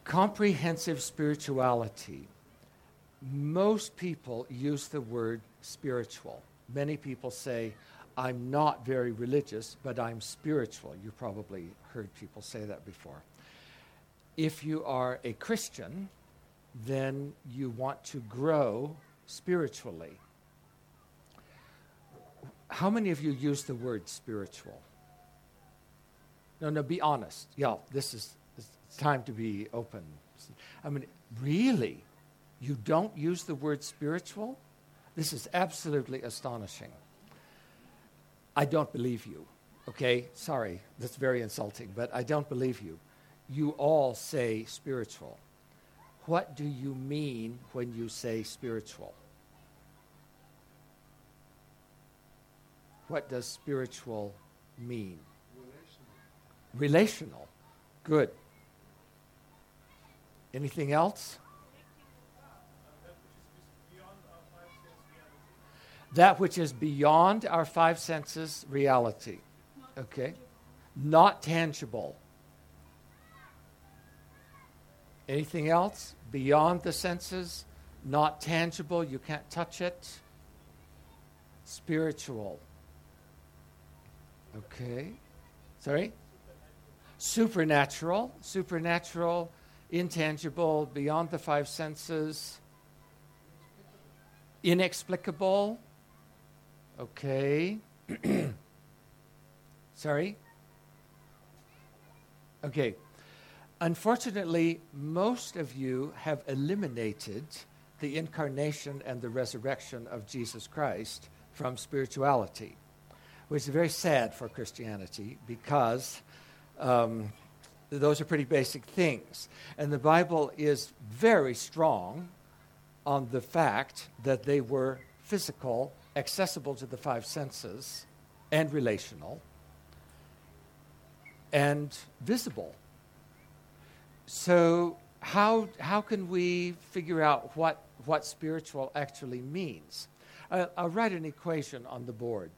Comprehensive spirituality. Most people use the word spiritual. Many people say, I'm not very religious, but I'm spiritual. You probably heard people say that before. If you are a Christian, then you want to grow spiritually. How many of you use the word spiritual? No, be honest. Yeah, it's time to be open. I mean, really? You don't use the word spiritual? This is absolutely astonishing. I don't believe you, okay? Sorry, that's very insulting, but I don't believe you. You all say spiritual. What do you mean when you say spiritual? What does spiritual mean? Relational. Good. Anything else? That which is beyond our five senses reality. Okay? Not tangible. Anything else? Beyond the senses, not tangible, you can't touch it. Spiritual. Okay. Sorry? Supernatural. Supernatural, intangible, beyond the five senses. Inexplicable. Okay. Sorry? Okay. Unfortunately, most of you have eliminated the incarnation and the resurrection of Jesus Christ from spirituality, which is very sad for Christianity because those are pretty basic things. And the Bible is very strong on the fact that they were physical, accessible to the five senses, and relational, and visible. So how can we figure out what spiritual actually means? I'll write an equation on the board.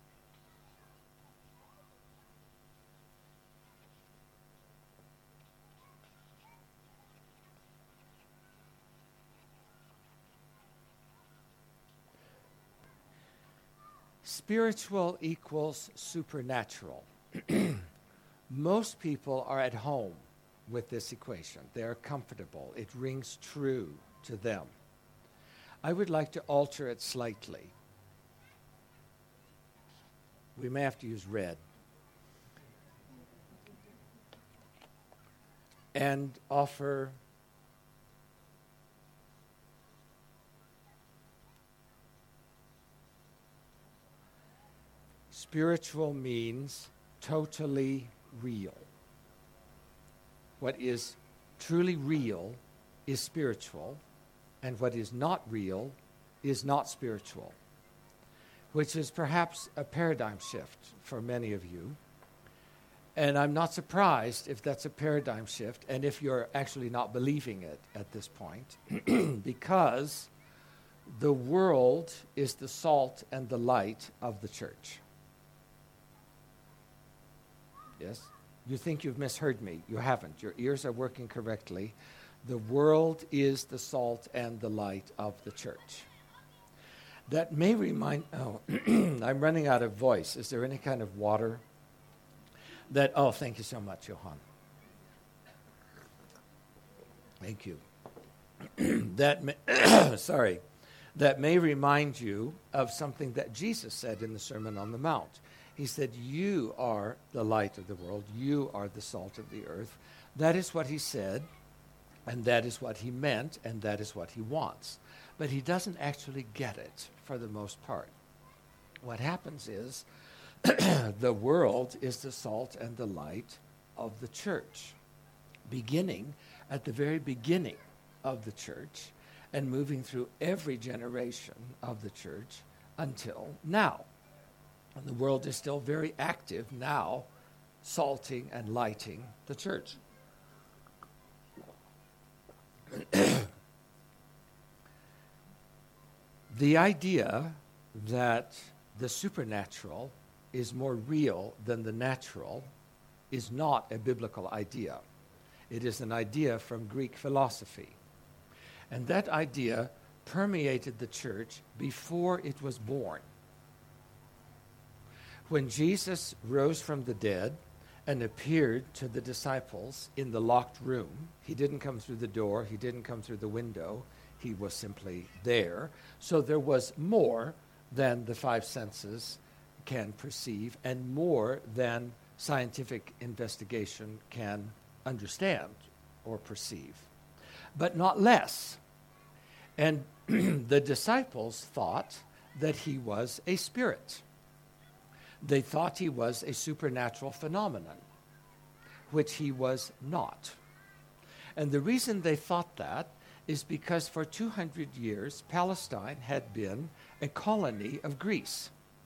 Spiritual equals supernatural. Most people are at home with this equation. They're comfortable. It rings true to them. I would like to alter it slightly. We may have to use red. And offer spiritual means totally real. What is truly real is spiritual, and what is not real is not spiritual, which is perhaps a paradigm shift for many of you. And I'm not surprised if that's a paradigm shift and if you're actually not believing it at this point, because the world is the salt and the light of the church. Yes? You think you've misheard me. You haven't. Your ears are working correctly. The world is the salt and the light of the church. That may remind... Oh, I'm running out of voice. Is there any kind of water? Thank you so much, Johan. Thank you. That may remind you of something that Jesus said in the Sermon on the Mount. He said, you are the light of the world. You are the salt of the earth. That is what he said, and that is what he meant, and that is what he wants. But he doesn't actually get it for the most part. What happens is the world is the salt and the light of the church, beginning at the very beginning of the church and moving through every generation of the church until now. And the world is still very active now, salting and lighting the church. The idea that the supernatural is more real than the natural is not a biblical idea. It is an idea from Greek philosophy. And that idea permeated the church before it was born. When Jesus rose from the dead and appeared to the disciples in the locked room, he didn't come through the door, he didn't come through the window, he was simply there. So there was more than the five senses can perceive and more than scientific investigation can understand or perceive, but not less. And the disciples thought that he was a spirit. They thought he was a supernatural phenomenon, which he was not. And the reason they thought that is because for 200 years, Palestine had been a colony of Greece,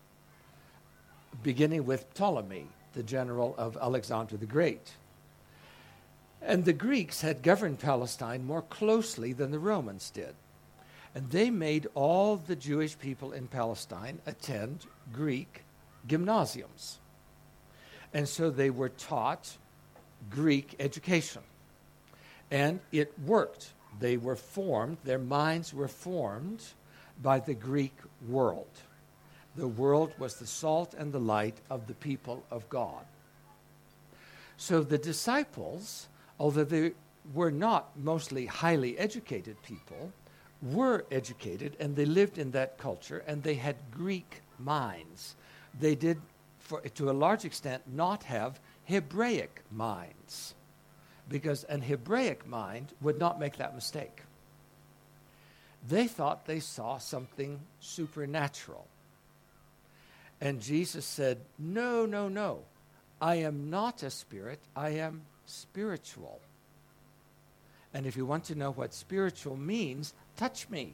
beginning with Ptolemy, the general of Alexander the Great. And the Greeks had governed Palestine more closely than the Romans did. And they made all the Jewish people in Palestine attend Greek gymnasiums. And so they were taught Greek education. And it worked. They were formed, their minds were formed by the Greek world. The world was the salt and the light of the people of God. So the disciples, although they were not mostly highly educated people, were educated and they lived in that culture and they had Greek minds. They did, to a large extent, not have Hebraic minds, because an Hebraic mind would not make that mistake. They thought they saw something supernatural. And Jesus said, no, no, no. I am not a spirit, I am spiritual. And if you want to know what spiritual means, touch me.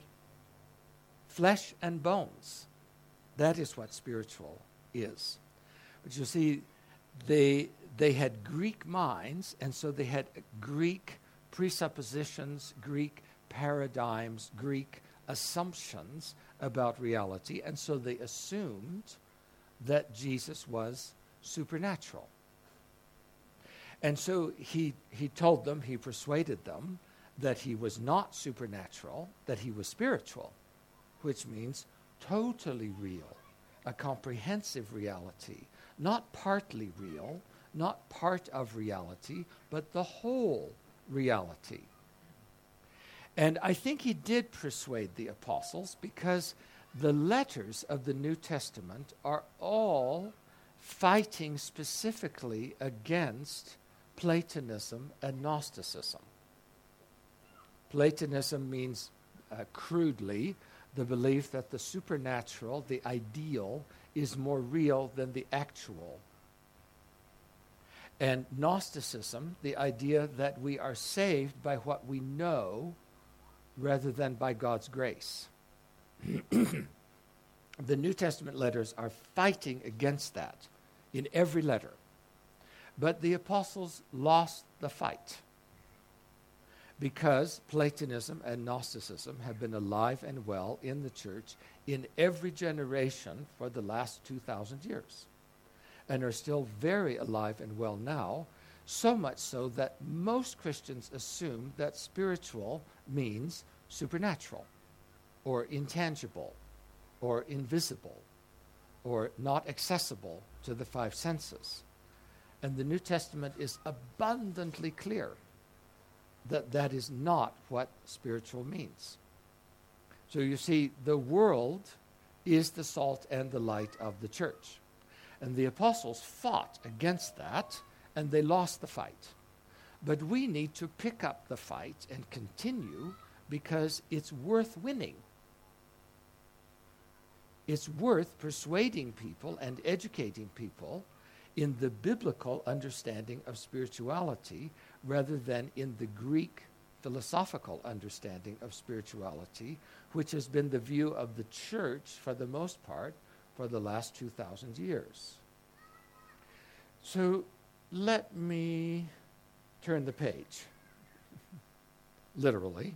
Flesh and bones. That is what spiritual is. But you see, they had Greek minds, and so they had Greek presuppositions, Greek paradigms, Greek assumptions about reality, and so they assumed that Jesus was supernatural. And so he told them, he persuaded them that he was not supernatural, that he was spiritual, which means totally real, a comprehensive reality, not partly real, not part of reality, but the whole reality. And I think he did persuade the apostles because the letters of the New Testament are all fighting specifically against Platonism and Gnosticism. Platonism means, crudely, the belief that the supernatural, the ideal, is more real than the actual. And Gnosticism, the idea that we are saved by what we know rather than by God's grace. The New Testament letters are fighting against that in every letter. But the apostles lost the fight because Platonism and Gnosticism have been alive and well in the church in every generation for the last 2,000 years and are still very alive and well now, so much so that most Christians assume that spiritual means supernatural or intangible or invisible or not accessible to the five senses. And the New Testament is abundantly clear that that is not what spiritual means. So you see, the world is the salt and the light of the church. And the apostles fought against that, and they lost the fight. But we need to pick up the fight and continue because it's worth winning. It's worth persuading people and educating people in the biblical understanding of spirituality rather than in the Greek philosophical understanding of spirituality, which has been the view of the church for the most part for the last 2,000 years. So let me turn the page, literally.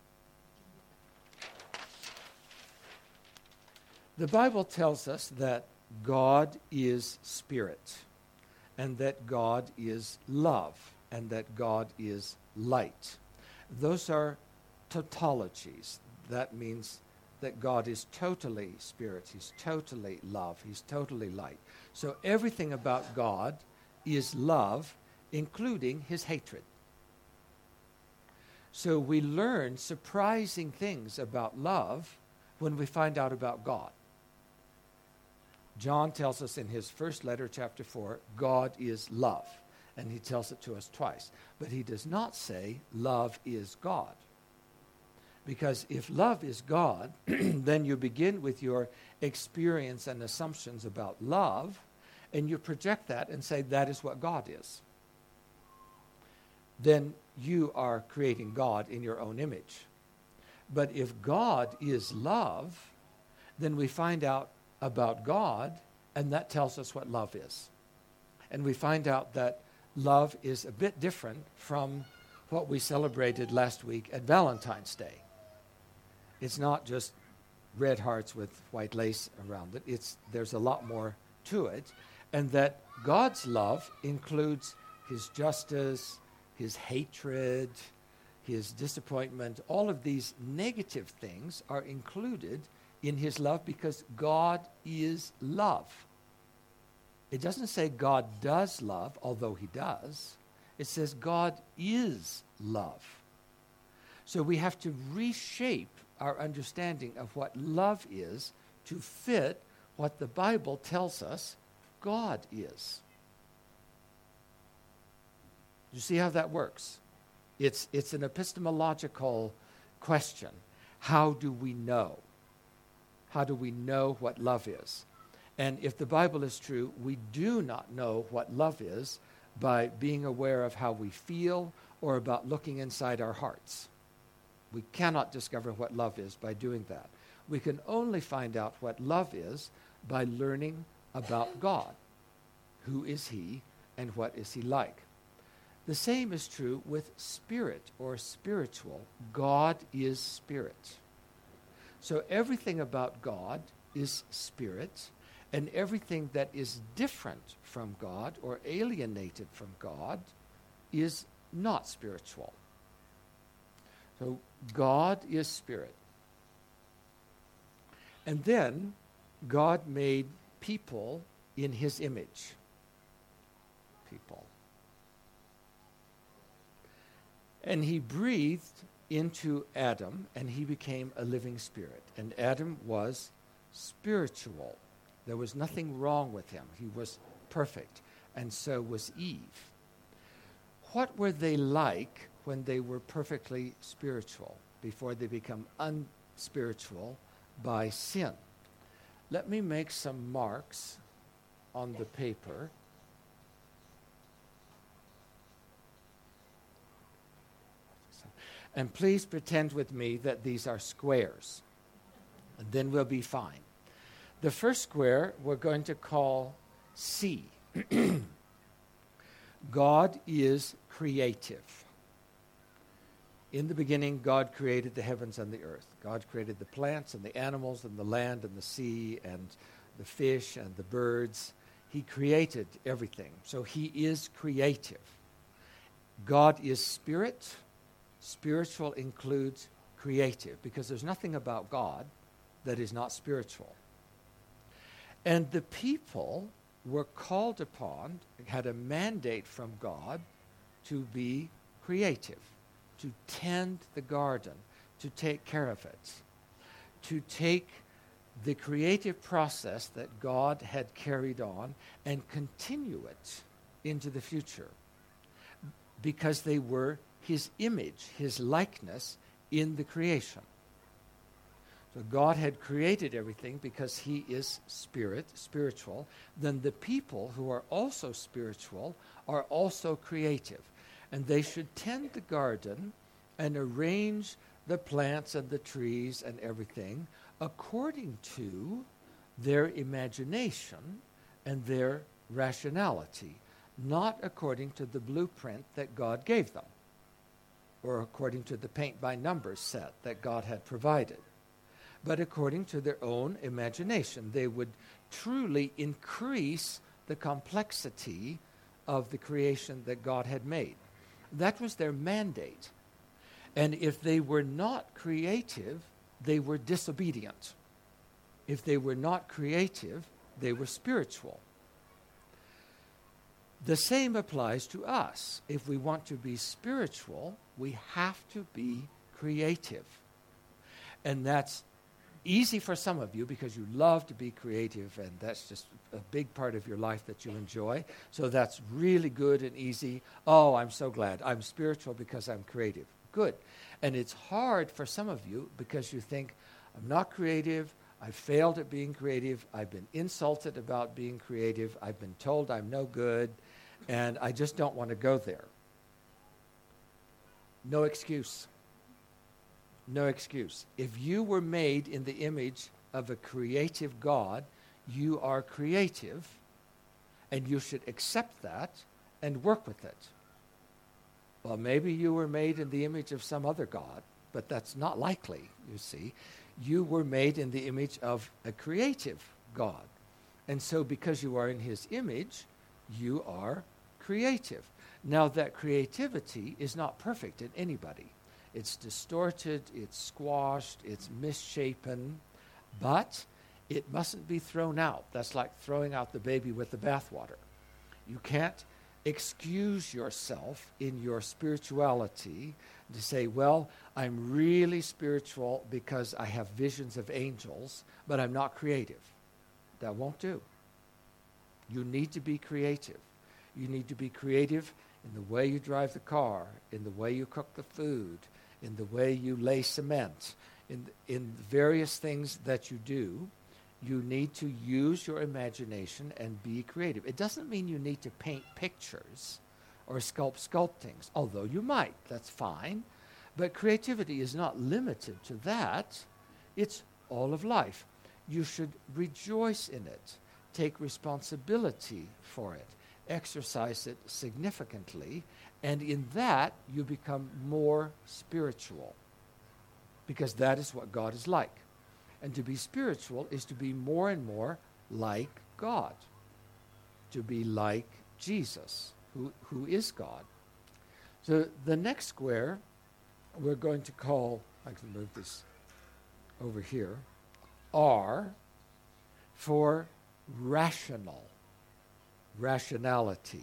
The Bible tells us that God is spirit and that God is love. and that God is light. Those are tautologies. That means that God is totally spirit, he's totally love, he's totally light. So everything about God is love, including his hatred. So we learn surprising things about love when we find out about God. John tells us in his first letter, chapter 4, God is love. And he tells it to us twice. But he does not say love is God. Because if love is God, then you begin with your experience and assumptions about love, and you project that and say that is what God is. Then you are creating God in your own image. But if God is love, then we find out about God, and that tells us what love is. And we find out that love is a bit different from what we celebrated last week at Valentine's Day. It's not just red hearts with white lace around it. There's a lot more to it, and that God's love includes his justice, his hatred, his disappointment. All of these negative things are included in his love because God is love. It doesn't say God does love, although he does. It says God is love. So we have to reshape our understanding of what love is to fit what the Bible tells us God is. You see how that works? It's an epistemological question. How do we know? How do we know what love is? And if the Bible is true, we do not know what love is by being aware of how we feel or about looking inside our hearts. We cannot discover what love is by doing that. We can only find out what love is by learning about God. Who is he and what is he like? The same is true with spirit or spiritual. God is spirit. So everything about God is spirit, and everything that is different from God or alienated from God is not spiritual. So God is spirit. And then God made people in his image. People. And he breathed into Adam, and he became a living spirit. And Adam was spiritual. There was nothing wrong with him. He was perfect. And so was Eve. What were they like when they were perfectly spiritual, before they become unspiritual by sin? Let me make some marks on the paper. And please pretend with me that these are squares, and then we'll be fine. The first square we're going to call C. God is creative. In the beginning, God created the heavens and the earth. God created the plants and the animals and the land and the sea and the fish and the birds. He created everything. So he is creative. God is spirit. Spiritual includes creative, because there's nothing about God that is not spiritual. And the people were called upon, had a mandate from God to be creative, to tend the garden, to take care of it, to take the creative process that God had carried on and continue it into the future, because they were his image, his likeness in the creation. So God had created everything because he is spirit, spiritual. Then the people who are also spiritual are also creative. And they should tend the garden and arrange the plants and the trees and everything according to their imagination and their rationality, not according to the blueprint that God gave them, or according to the paint-by-numbers set that God had provided, but according to their own imagination. They would truly increase the complexity of the creation that God had made. That was their mandate. And if they were not creative, they were disobedient. If they were not creative, they were spiritual. The same applies to us. If we want to be spiritual, we have to be creative. And that's easy for some of you because you love to be creative, and that's just a big part of your life that you enjoy. So that's really good and easy. Oh, I'm so glad. I'm spiritual because I'm creative. Good. And it's hard for some of you because you think, I'm not creative. I failed at being creative. I've been insulted about being creative. I've been told I'm no good, and I just don't want to go there. No excuse. No excuse. If you were made in the image of a creative God, you are creative, and you should accept that and work with it. Well, maybe you were made in the image of some other God, but that's not likely, you see. You were made in the image of a creative God. And so because you are in his image, you are creative. Now, that creativity is not perfect in anybody. It's distorted, it's squashed, it's misshapen, but it mustn't be thrown out. That's like throwing out the baby with the bathwater. You can't excuse yourself in your spirituality to say, well, I'm really spiritual because I have visions of angels, but I'm not creative. That won't do. You need to be creative. You need to be creative in the way you drive the car, in the way you cook the food, in the way you lay cement, in various things that you do. You need to use your imagination and be creative. It doesn't mean you need to paint pictures or sculpt things, although you might. That's fine. But creativity is not limited to that. It's all of life. You should rejoice in it, take responsibility for it, exercise it significantly, and in that you become more spiritual, because that is what God is like. And to be spiritual is to be more and more like God, to be like Jesus, who is God. So the next square we're going to call, I can move this over here, R for rational, rationality.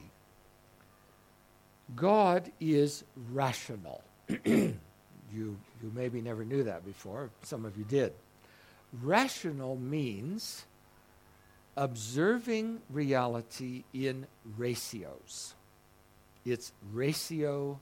God is rational. You maybe never knew that before. Some of you did. Rational means observing reality in ratios. It's rationality.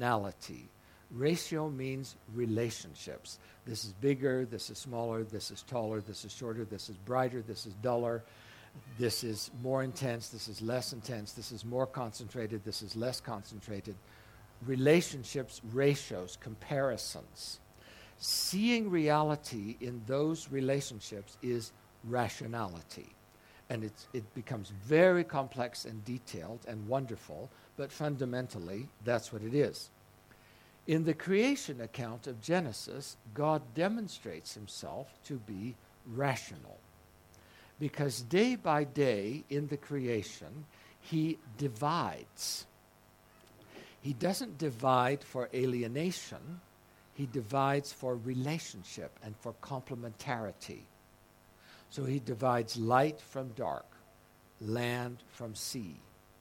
Ratio means relationships. This is bigger, this is smaller, this is taller, this is shorter, this is brighter, this is duller, this is more intense, this is less intense, this is more concentrated, this is less concentrated. Relationships, ratios, comparisons. Seeing reality in those relationships is rationality. And it becomes very complex and detailed and wonderful, but fundamentally, that's what it is. In the creation account of Genesis, God demonstrates himself to be rational, because day by day in the creation, he divides. He doesn't divide for alienation. He divides for relationship and for complementarity. So he divides light from dark, land from sea,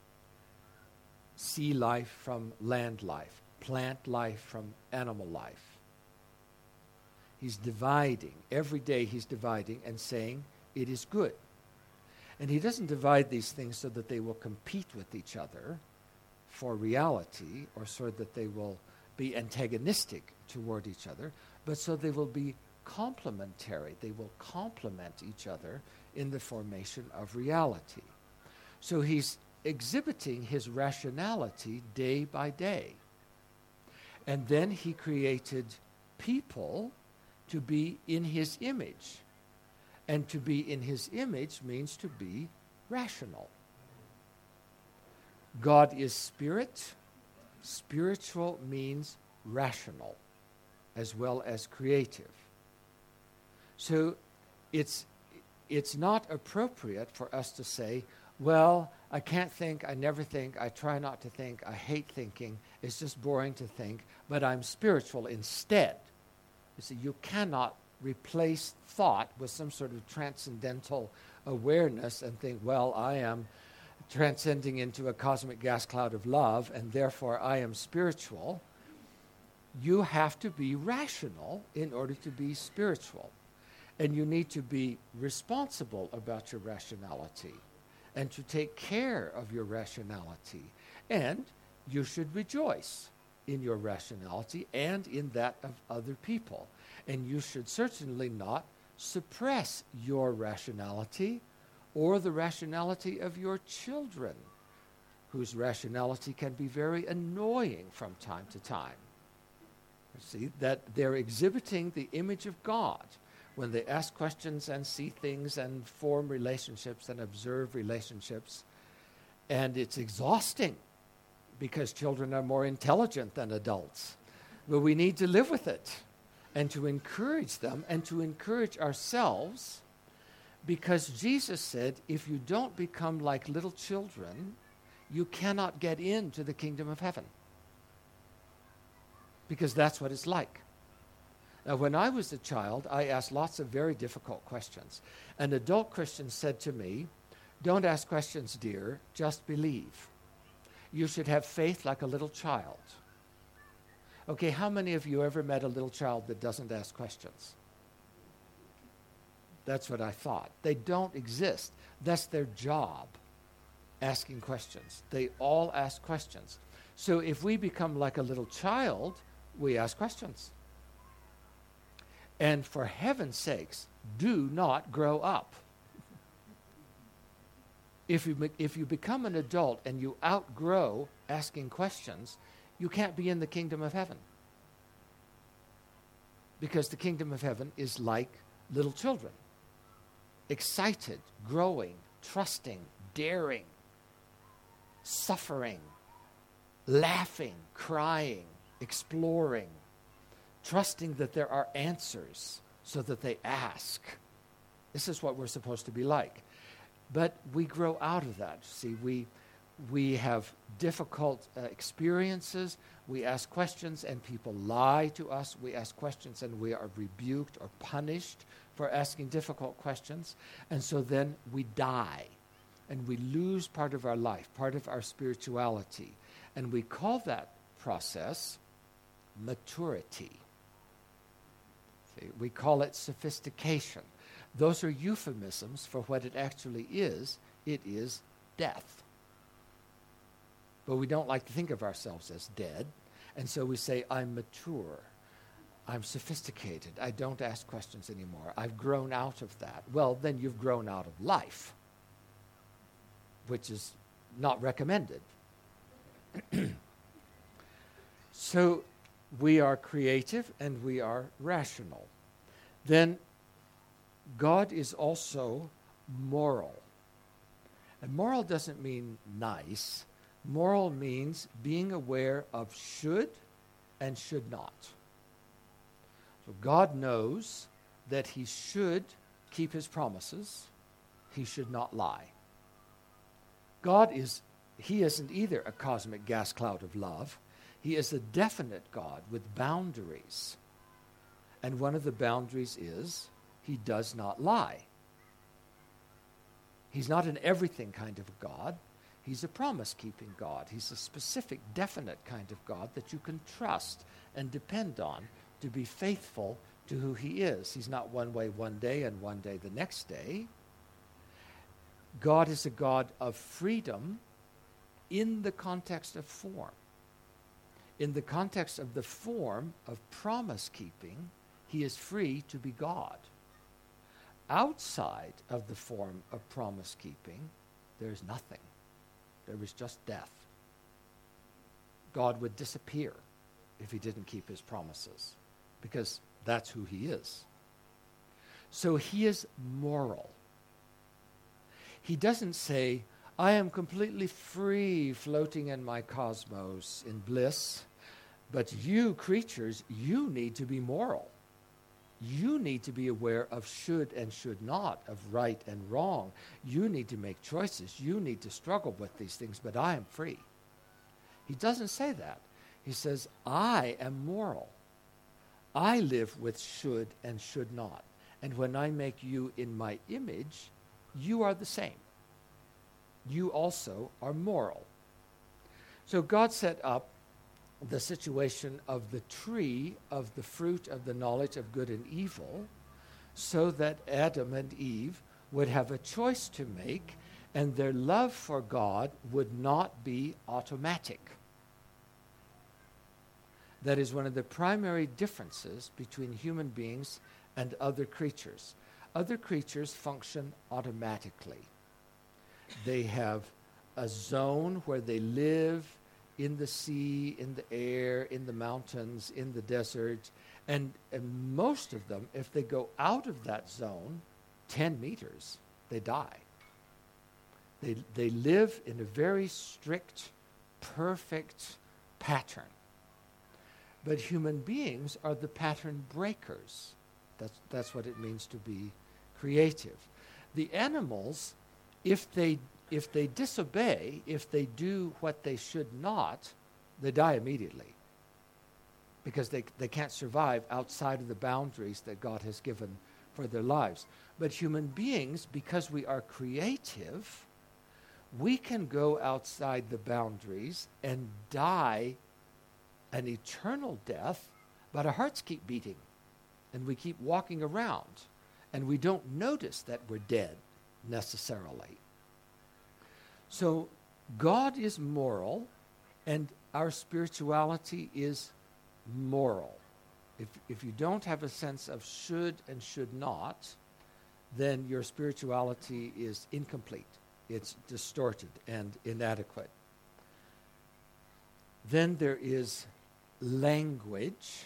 sea life from land life, plant life from animal life. He's dividing. Every day he's dividing and saying it is good. And he doesn't divide these things so that they will compete with each other for reality or so that they will be antagonistic toward each other, but so they will be complementary. They will complement each other in the formation of reality. So he's exhibiting his rationality day by day. And then he created people to be in his image. And to be in his image means to be rational. God is spirit. Spiritual means rational as well as creative. So it's not appropriate for us to say, well, I can't think, I never think, I try not to think, I hate thinking, it's just boring to think, but I'm spiritual instead. You see, you cannot replace thought with some sort of transcendental awareness and think, well, I am transcending into a cosmic gas cloud of love, and therefore I am spiritual. You have to be rational in order to be spiritual. And you need to be responsible about your rationality and to take care of your rationality. And you should rejoice in your rationality and in that of other people. And you should certainly not suppress your rationality or the rationality of your children, whose rationality can be very annoying from time to time. You see, that they're exhibiting the image of God when they ask questions and see things and form relationships and observe relationships. And it's exhausting because children are more intelligent than adults. But we need to live with it and to encourage them and to encourage ourselves, because Jesus said, if you don't become like little children, you cannot get into the kingdom of heaven. Because that's what it's like. Now, when I was a child, I asked lots of very difficult questions. An adult Christian said to me, don't ask questions, dear, just believe. You should have faith like a little child. Okay, how many of you ever met a little child that doesn't ask questions? That's what I thought. They don't exist. That's their job, asking questions. They all ask questions. So if we become like a little child, we ask questions. And for heaven's sakes, do not grow up. If you become an adult and you outgrow asking questions, you can't be in the kingdom of heaven. Because the kingdom of heaven is like little children. Excited, growing, trusting, daring, suffering, laughing, crying, exploring, trusting that there are answers so that they ask. This is what we're supposed to be like. But we grow out of that. See, we have difficult experiences. We ask questions and people lie to us. We ask questions and we are rebuked or punished for asking difficult questions. And so then we die and we lose part of our life, part of our spirituality. And we call that process maturity. See, we call it sophistication. Those are euphemisms for what it actually is. It is death. But we don't like to think of ourselves as dead. And so we say, I'm mature. I'm sophisticated. I don't ask questions anymore. I've grown out of that. Well, then you've grown out of life, which is not recommended. So we are creative and we are rational. Then God is also moral. And moral doesn't mean nice. Moral means being aware of should and should not. So God knows that he should keep his promises. He should not lie. He isn't either a cosmic gas cloud of love. He is a definite God with boundaries. And one of the boundaries is he does not lie. He's not an everything kind of God. He's a promise-keeping God. He's a specific, definite kind of God that you can trust and depend on to be faithful to who he is. He's not one way one day and one day the next day. God is a God of freedom in the context of form. In the context of the form of promise-keeping, he is free to be God. Outside of the form of promise-keeping, there is nothing. There is just death. God would disappear if he didn't keep his promises, because that's who he is. So he is moral. He doesn't say, I am completely free floating in my cosmos in bliss, but you creatures, you need to be moral. You need to be aware of should and should not, of right and wrong. You need to make choices. You need to struggle with these things, but I am free. He doesn't say that. He says, I am moral. I live with should and should not. And when I make you in my image, you are the same. You also are moral. So God set up the situation of the tree of the fruit of the knowledge of good and evil so that Adam and Eve would have a choice to make, and their love for God would not be automatic. That is one of the primary differences between human beings and other creatures. Other creatures function automatically. They have a zone where they live in the sea, in the air, in the mountains, in the desert. And most of them, if they go out of that zone 10 meters, they die. They live in a very strict, perfect pattern. But human beings are the pattern breakers. That's what it means to be creative. The animals, if they disobey, if they do what they should not, they die immediately because they can't survive outside of the boundaries that God has given for their lives. But human beings, because we are creative, we can go outside the boundaries and die an eternal death, but our hearts keep beating and we keep walking around and we don't notice that we're dead necessarily. So God is moral, and our spirituality is moral. If you don't have a sense of should and should not, then your spirituality is incomplete. It's distorted and inadequate. Then there is language.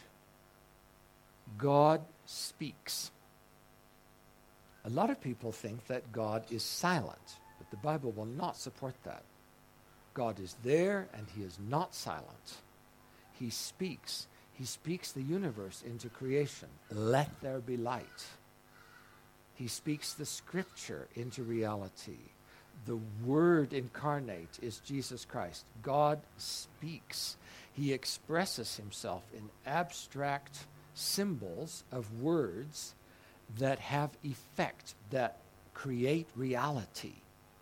God speaks. A lot of people think that God is silent. But the Bible will not support that. God is there and he is not silent. He speaks. He speaks the universe into creation. Let there be light. He speaks the scripture into reality. The Word incarnate is Jesus Christ. God speaks. He expresses himself in abstract symbols of words that have effect, that create reality.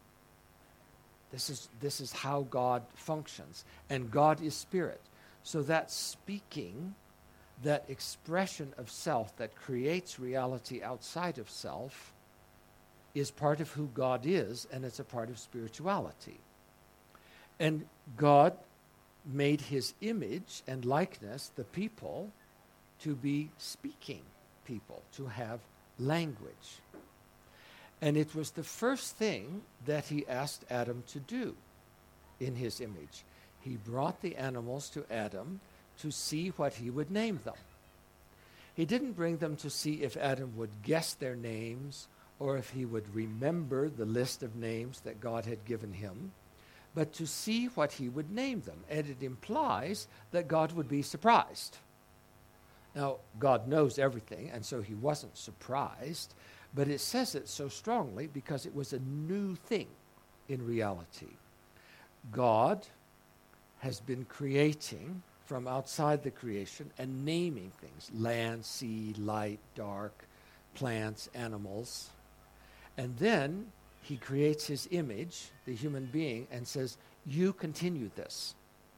This is how God functions. And God is spirit. So that speaking, that expression of self that creates reality outside of self, is part of who God is, and it's a part of spirituality. And God made his image and likeness, the people, to be speaking people, to have language. And it was the first thing that he asked Adam to do in his image. He brought the animals to Adam to see what he would name them. He didn't bring them to see if Adam would guess their names or if he would remember the list of names that God had given him, but to see what he would name them. And it implies that God would be surprised. Now, God knows everything, and so he wasn't surprised, but it says it so strongly because it was a new thing in reality. God has been creating from outside the creation and naming things: land, sea, light, dark, plants, animals. And then he creates his image, the human being, and says, you continue this.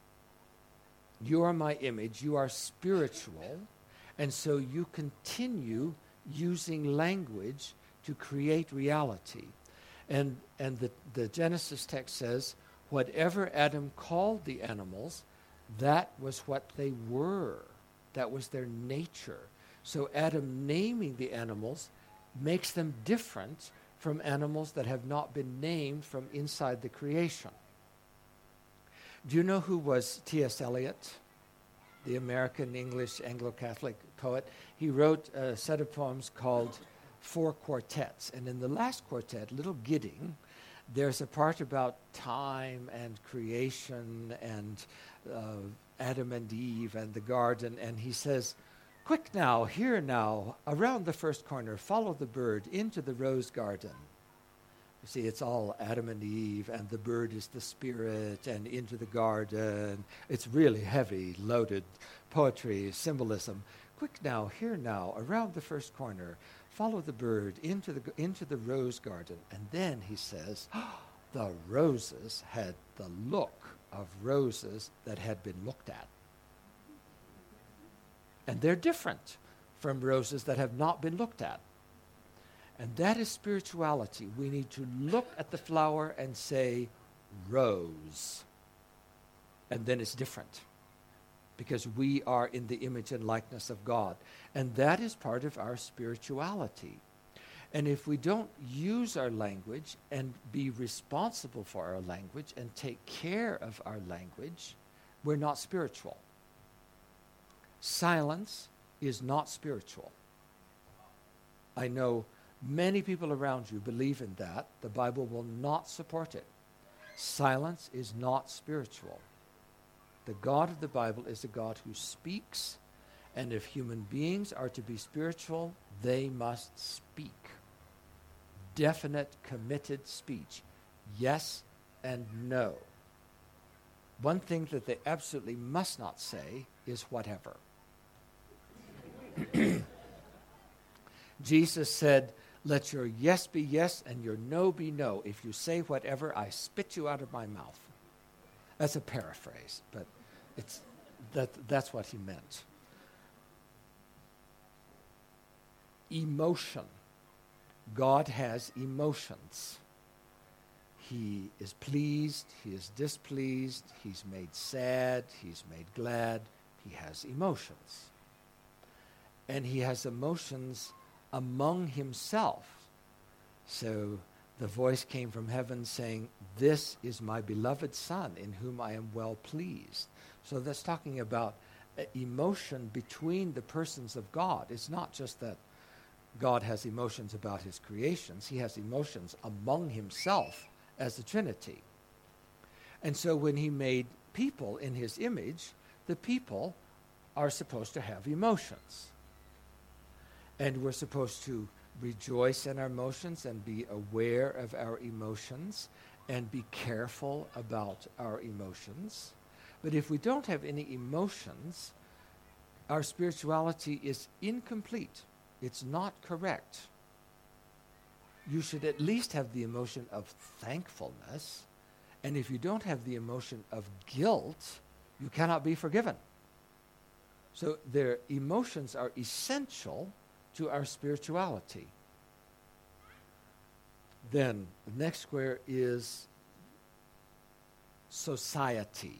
You are my image. You are spiritual. And so you continue using language to create reality. And the Genesis text says, whatever Adam called the animals, that was what they were. That was their nature. So Adam naming the animals makes them different from animals that have not been named from inside the creation. Do you know who was T.S. Eliot, the American English Anglo-Catholic poet? He wrote a set of poems called Four Quartets. And in the last quartet, Little Gidding, there's a part about time and creation and Adam and Eve and the garden. And he says, Quick now, here now, around the first corner, follow the bird into the rose garden. You see, it's all Adam and Eve, and the bird is the spirit, and into the garden. It's really heavy, loaded poetry, symbolism. Quick now, here now, around the first corner, follow the bird into the rose garden. And then he says, the roses had the look of roses that had been looked at. And they're different from roses that have not been looked at. And that is spirituality. We need to look at the flower and say, rose. And then it's different, because we are in the image and likeness of God. And that is part of our spirituality. And if we don't use our language and be responsible for our language and take care of our language, we're not spiritual. Silence is not spiritual. I know many people around you believe in that. The Bible will not support it. Silence is not spiritual. The God of the Bible is a God who speaks, and if human beings are to be spiritual, they must speak. Definite, committed speech. Yes and no. One thing that they absolutely must not say is whatever. Jesus said, let your yes be yes and your no be no. If you say whatever, I spit you out of my mouth. That's a paraphrase, but that's what he meant. Emotion. God has emotions. He is pleased, he is displeased, he's made sad, he's made glad. He has emotions. And he has emotions among himself. So the voice came from heaven saying, this is my beloved Son in whom I am well pleased. So that's talking about emotion between the persons of God. It's not just that God has emotions about his creations. He has emotions among himself as the Trinity. And so when he made people in his image, the people are supposed to have emotions. And we're supposed to rejoice in our emotions and be aware of our emotions and be careful about our emotions. But if we don't have any emotions, our spirituality is incomplete. It's not correct. You should at least have the emotion of thankfulness. And if you don't have the emotion of guilt, you cannot be forgiven. So their emotions are essential to our spirituality. Then the next square is society.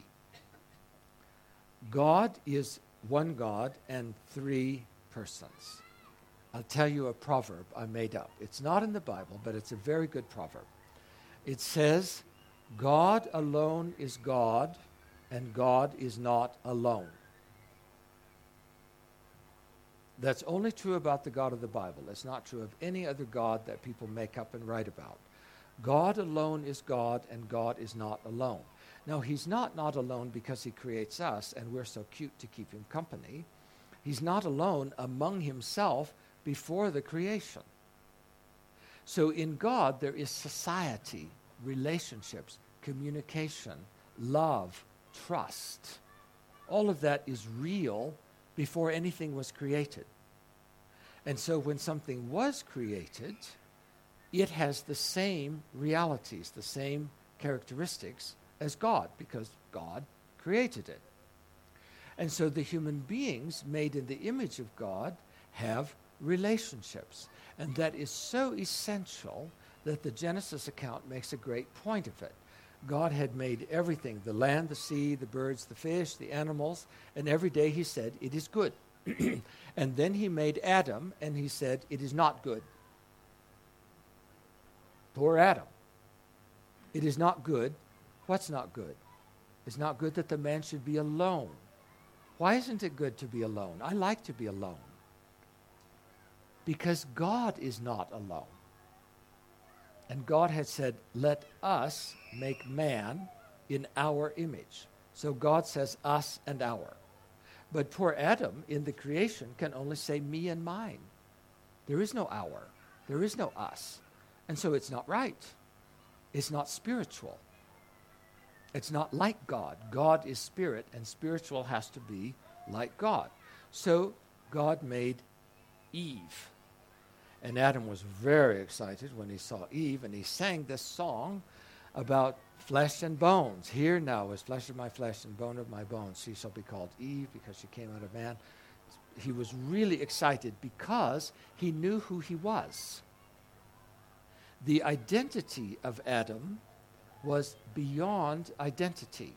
God is one God and three persons. I'll tell you a proverb I made up. It's not in the Bible, but it's a very good proverb. It says, God alone is God, and God is not alone. That's only true about the God of the Bible. It's not true of any other God that people make up and write about. God alone is God, and God is not alone. Now, he's not alone because he creates us, and we're so cute to keep him company. He's not alone among himself before the creation. So in God, there is society, relationships, communication, love, trust. All of that is real before anything was created. And so when something was created, it has the same realities, the same characteristics as God, because God created it. And so the human beings made in the image of God have relationships. And that is so essential that the Genesis account makes a great point of it. God had made everything, the land, the sea, the birds, the fish, the animals, and every day he said, it is good. And then he made Adam, and he said, it is not good. Poor Adam. It is not good. What's not good? It's not good that the man should be alone. Why isn't it good to be alone? I like to be alone. Because God is not alone. And God had said, let us make man in our image. So God says us and our. But poor Adam in the creation can only say me and mine. There is no our. There is no us. And so it's not right. It's not spiritual. It's not like God. God is spirit, and spiritual has to be like God. So God made Eve. And Adam was very excited when he saw Eve, and he sang this song about flesh and bones. Here now is flesh of my flesh and bone of my bones. She shall be called Eve because she came out of man. He was really excited because he knew who he was. The identity of Adam was beyond identity.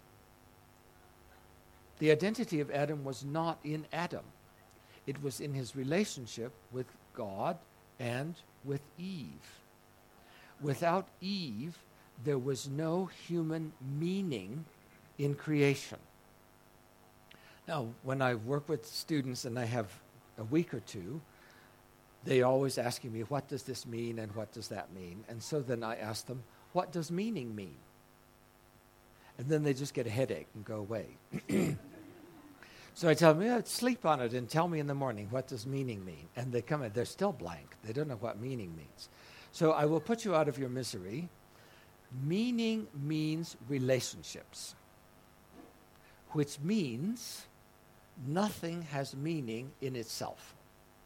The identity of Adam was not in Adam. It was in his relationship with God and with Eve. Without Eve, there was no human meaning in creation. Now, when I work with students and I have a week or two, they always asking me, what does this mean and what does that mean? And so then I ask them, what does meaning mean? And then they just get a headache and go away. So I tell them, yeah, sleep on it and tell me in the morning, what does meaning mean? And they come in, they're still blank. They don't know what meaning means. So I will put you out of your misery. Meaning means relationships, which means nothing has meaning in itself.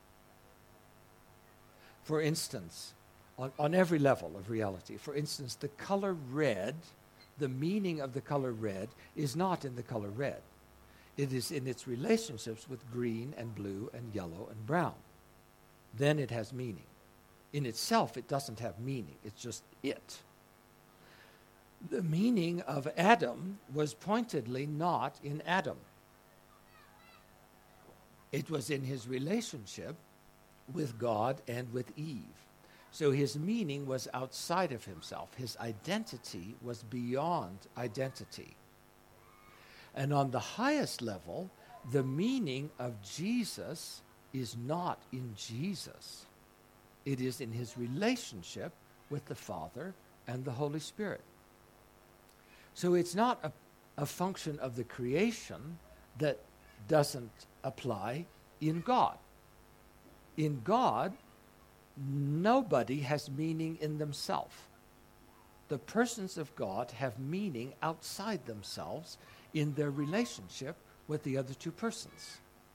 For instance, on every level of reality, for instance, the color red, the meaning of the color red is not in the color red. It is in its relationships with green and blue and yellow and brown. Then it has meaning. In itself, it doesn't have meaning. It's just it. The meaning of Adam was pointedly not in Adam. It was in his relationship with God and with Eve. So his meaning was outside of himself. His identity was beyond identity. And on the highest level, the meaning of Jesus is not in Jesus. It is in his relationship with the Father and the Holy Spirit. So it's not a function of the creation that doesn't apply in God. In God, nobody has meaning in themselves. The persons of God have meaning outside themselves in their relationship with the other two persons.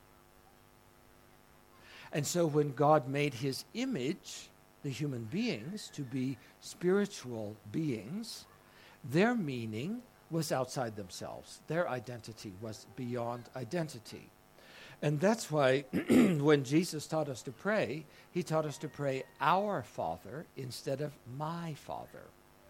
And so when God made his image, the human beings, to be spiritual beings, their meaning was outside themselves. Their identity was beyond identity. And that's why when Jesus taught us to pray, he taught us to pray, our Father, instead of my Father.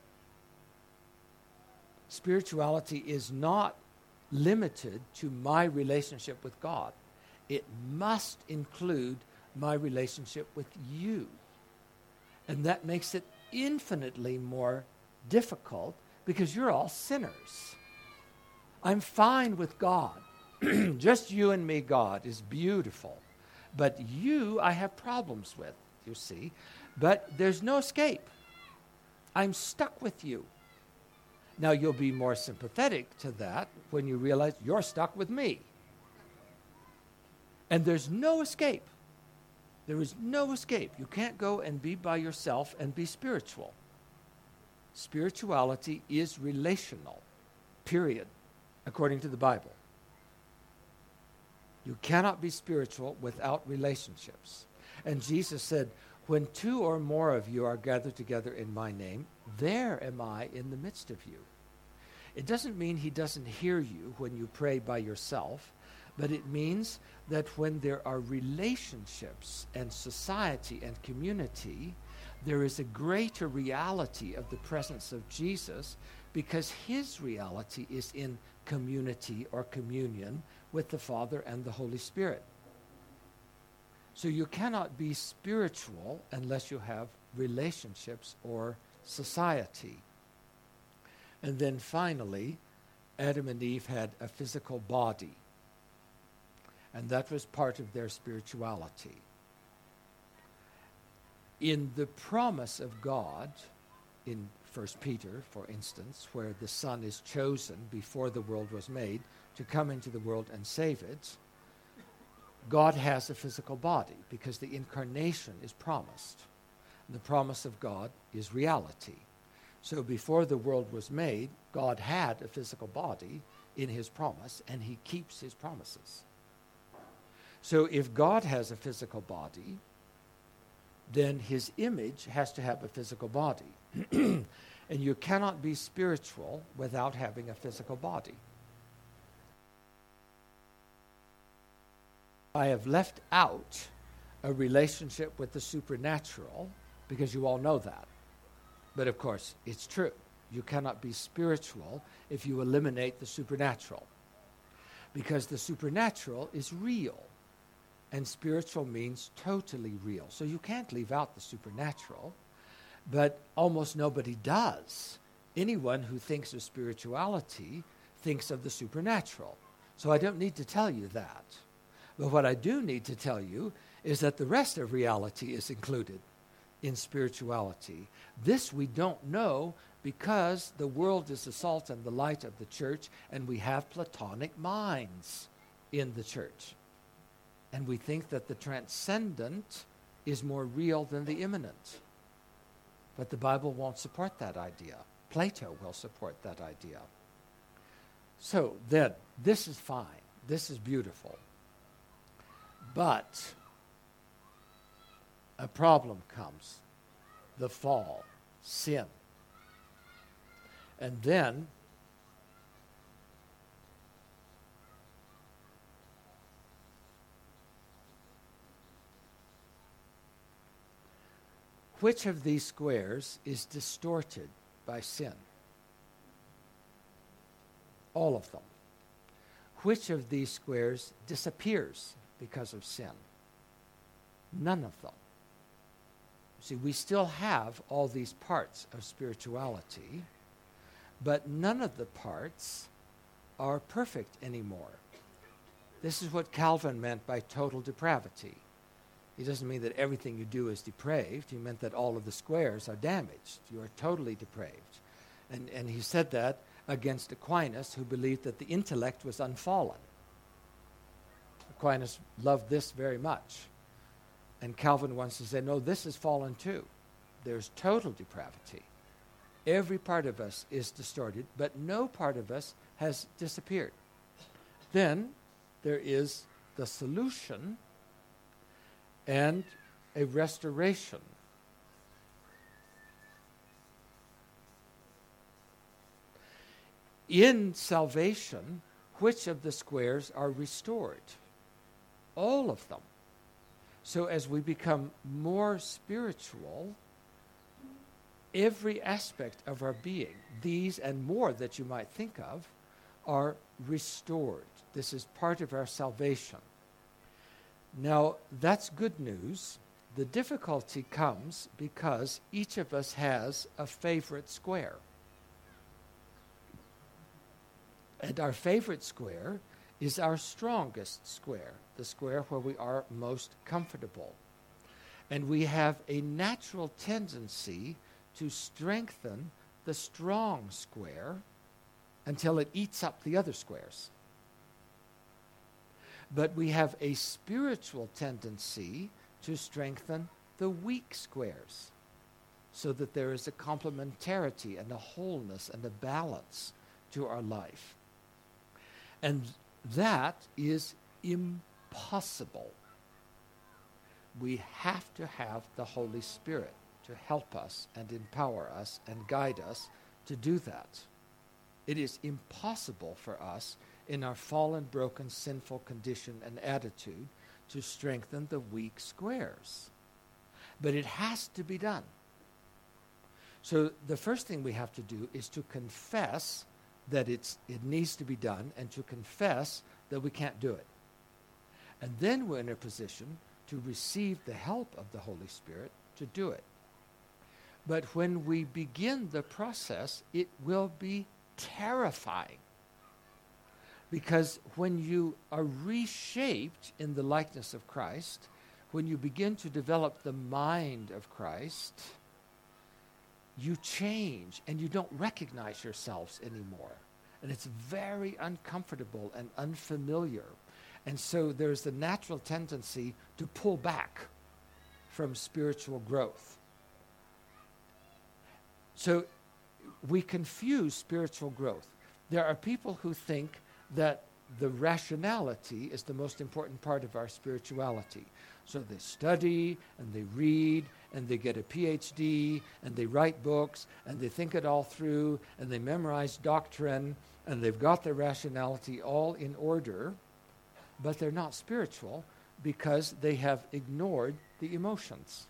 Spirituality is not limited to my relationship with God. It must include my relationship with you. And that makes it infinitely more difficult because you're all sinners. I'm fine with God. Just you and me, God, is beautiful. But you, I have problems with, you see. But there's no escape. I'm stuck with you. Now, you'll be more sympathetic to that when you realize you're stuck with me. And there's no escape. There is no escape. You can't go and be by yourself and be spiritual. Spirituality is relational, period, according to the Bible. You cannot be spiritual without relationships. And Jesus said, when two or more of you are gathered together in my name, there am I in the midst of you. It doesn't mean he doesn't hear you when you pray by yourself, but it means that when there are relationships and society and community, there is a greater reality of the presence of Jesus because his reality is in community or communion with the Father and the Holy Spirit. So you cannot be spiritual unless you have relationships or society. And then finally, Adam and Eve had a physical body. And that was part of their spirituality. In the promise of God, in 1 Peter, for instance, where the Son is chosen before the world was made to come into the world and save it, God has a physical body because the incarnation is promised. The promise of God is reality. So before the world was made, God had a physical body in his promise, and he keeps his promises. So if God has a physical body, then his image has to have a physical body. And you cannot be spiritual without having a physical body. I have left out a relationship with the supernatural because you all know that. But of course, it's true. You cannot be spiritual if you eliminate the supernatural, because the supernatural is real, and spiritual means totally real. So you can't leave out the supernatural, but almost nobody does. Anyone who thinks of spirituality thinks of the supernatural. So I don't need to tell you that. But what I do need to tell you is that the rest of reality is included in spirituality. This we don't know because the world is the salt and the light of the church, and we have Platonic minds in the church. And we think that the transcendent is more real than the immanent. But the Bible won't support that idea. Plato will support that idea. So then, this is fine. This is beautiful. But a problem comes. The fall, sin. And then which of these squares is distorted by sin? All of them. Which of these squares disappears because of sin? None of them. See, we still have all these parts of spirituality, but none of the parts are perfect anymore. This is what Calvin meant by total depravity. He doesn't mean that everything you do is depraved. He meant that all of the squares are damaged. You are totally depraved. And he said that against Aquinas, who believed that the intellect was unfallen. Aquinas loved this very much. And Calvin wants to say, no, this is fallen too. There's total depravity. Every part of us is distorted, but no part of us has disappeared. Then there is the solution and a restoration. In salvation, which of the squares are restored? All of them. So as we become more spiritual, every aspect of our being, these and more that you might think of, are restored. This is part of our salvation. Now, that's good news. The difficulty comes because each of us has a favorite square. And our favorite square is our strongest square, the square where we are most comfortable. And we have a natural tendency to strengthen the strong square until it eats up the other squares. But we have a spiritual tendency to strengthen the weak squares so that there is a complementarity and a wholeness and a balance to our life. And that is impossible. We have to have the Holy Spirit to help us and empower us and guide us to do that. It is impossible for us in our fallen, broken, sinful condition and attitude to strengthen the weak squares. But it has to be done. So the first thing we have to do is to confess that it needs to be done, and to confess that we can't do it. And then we're in a position to receive the help of the Holy Spirit to do it. But when we begin the process, it will be terrifying. Because when you are reshaped in the likeness of Christ, when you begin to develop the mind of Christ, you change and you don't recognize yourselves anymore. And it's very uncomfortable and unfamiliar. And so there's a natural tendency to pull back from spiritual growth. So we confuse spiritual growth. There are people who think that the rationality is the most important part of our spirituality. So they study and they read and they get a PhD and they write books and they think it all through and they memorize doctrine and they've got their rationality all in order, but they're not spiritual because they have ignored the emotions.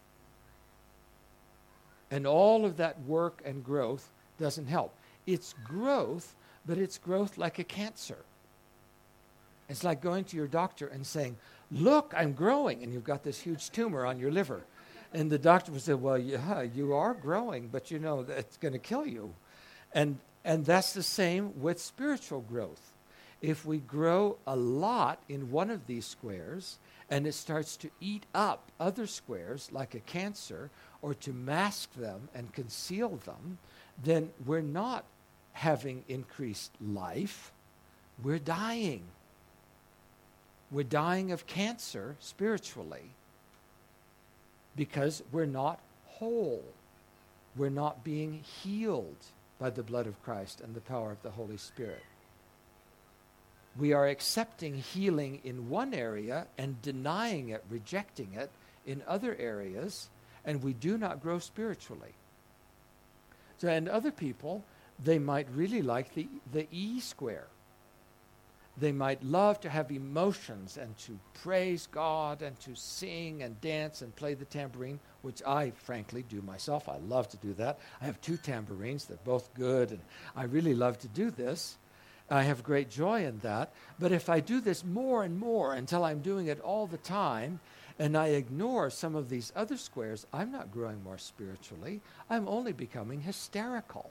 And all of that work and growth doesn't help. It's growth, but it's growth like a cancer. It's like going to your doctor and saying, look, I'm growing, and you've got this huge tumor on your liver. And the doctor will say, well, yeah, you are growing, but you know that it's going to kill you. And that's the same with spiritual growth. If we grow a lot in one of these squares, and it starts to eat up other squares like a cancer, or to mask them and conceal them, then we're not having increased life, we're dying. We're dying of cancer spiritually because we're not whole. We're not being healed by the blood of Christ and the power of the Holy Spirit. We are accepting healing in one area and denying it, rejecting it in other areas, and we do not grow spiritually. So, and other people, they might really like the E square. They might love to have emotions and to praise God and to sing and dance and play the tambourine, which I frankly do myself. I love to do that. I have 2 tambourines. They're both good, and I really love to do this. I have great joy in that. But if I do this more and more until I'm doing it all the time, and I ignore some of these other squares, I'm not growing more spiritually. I'm only becoming hysterical.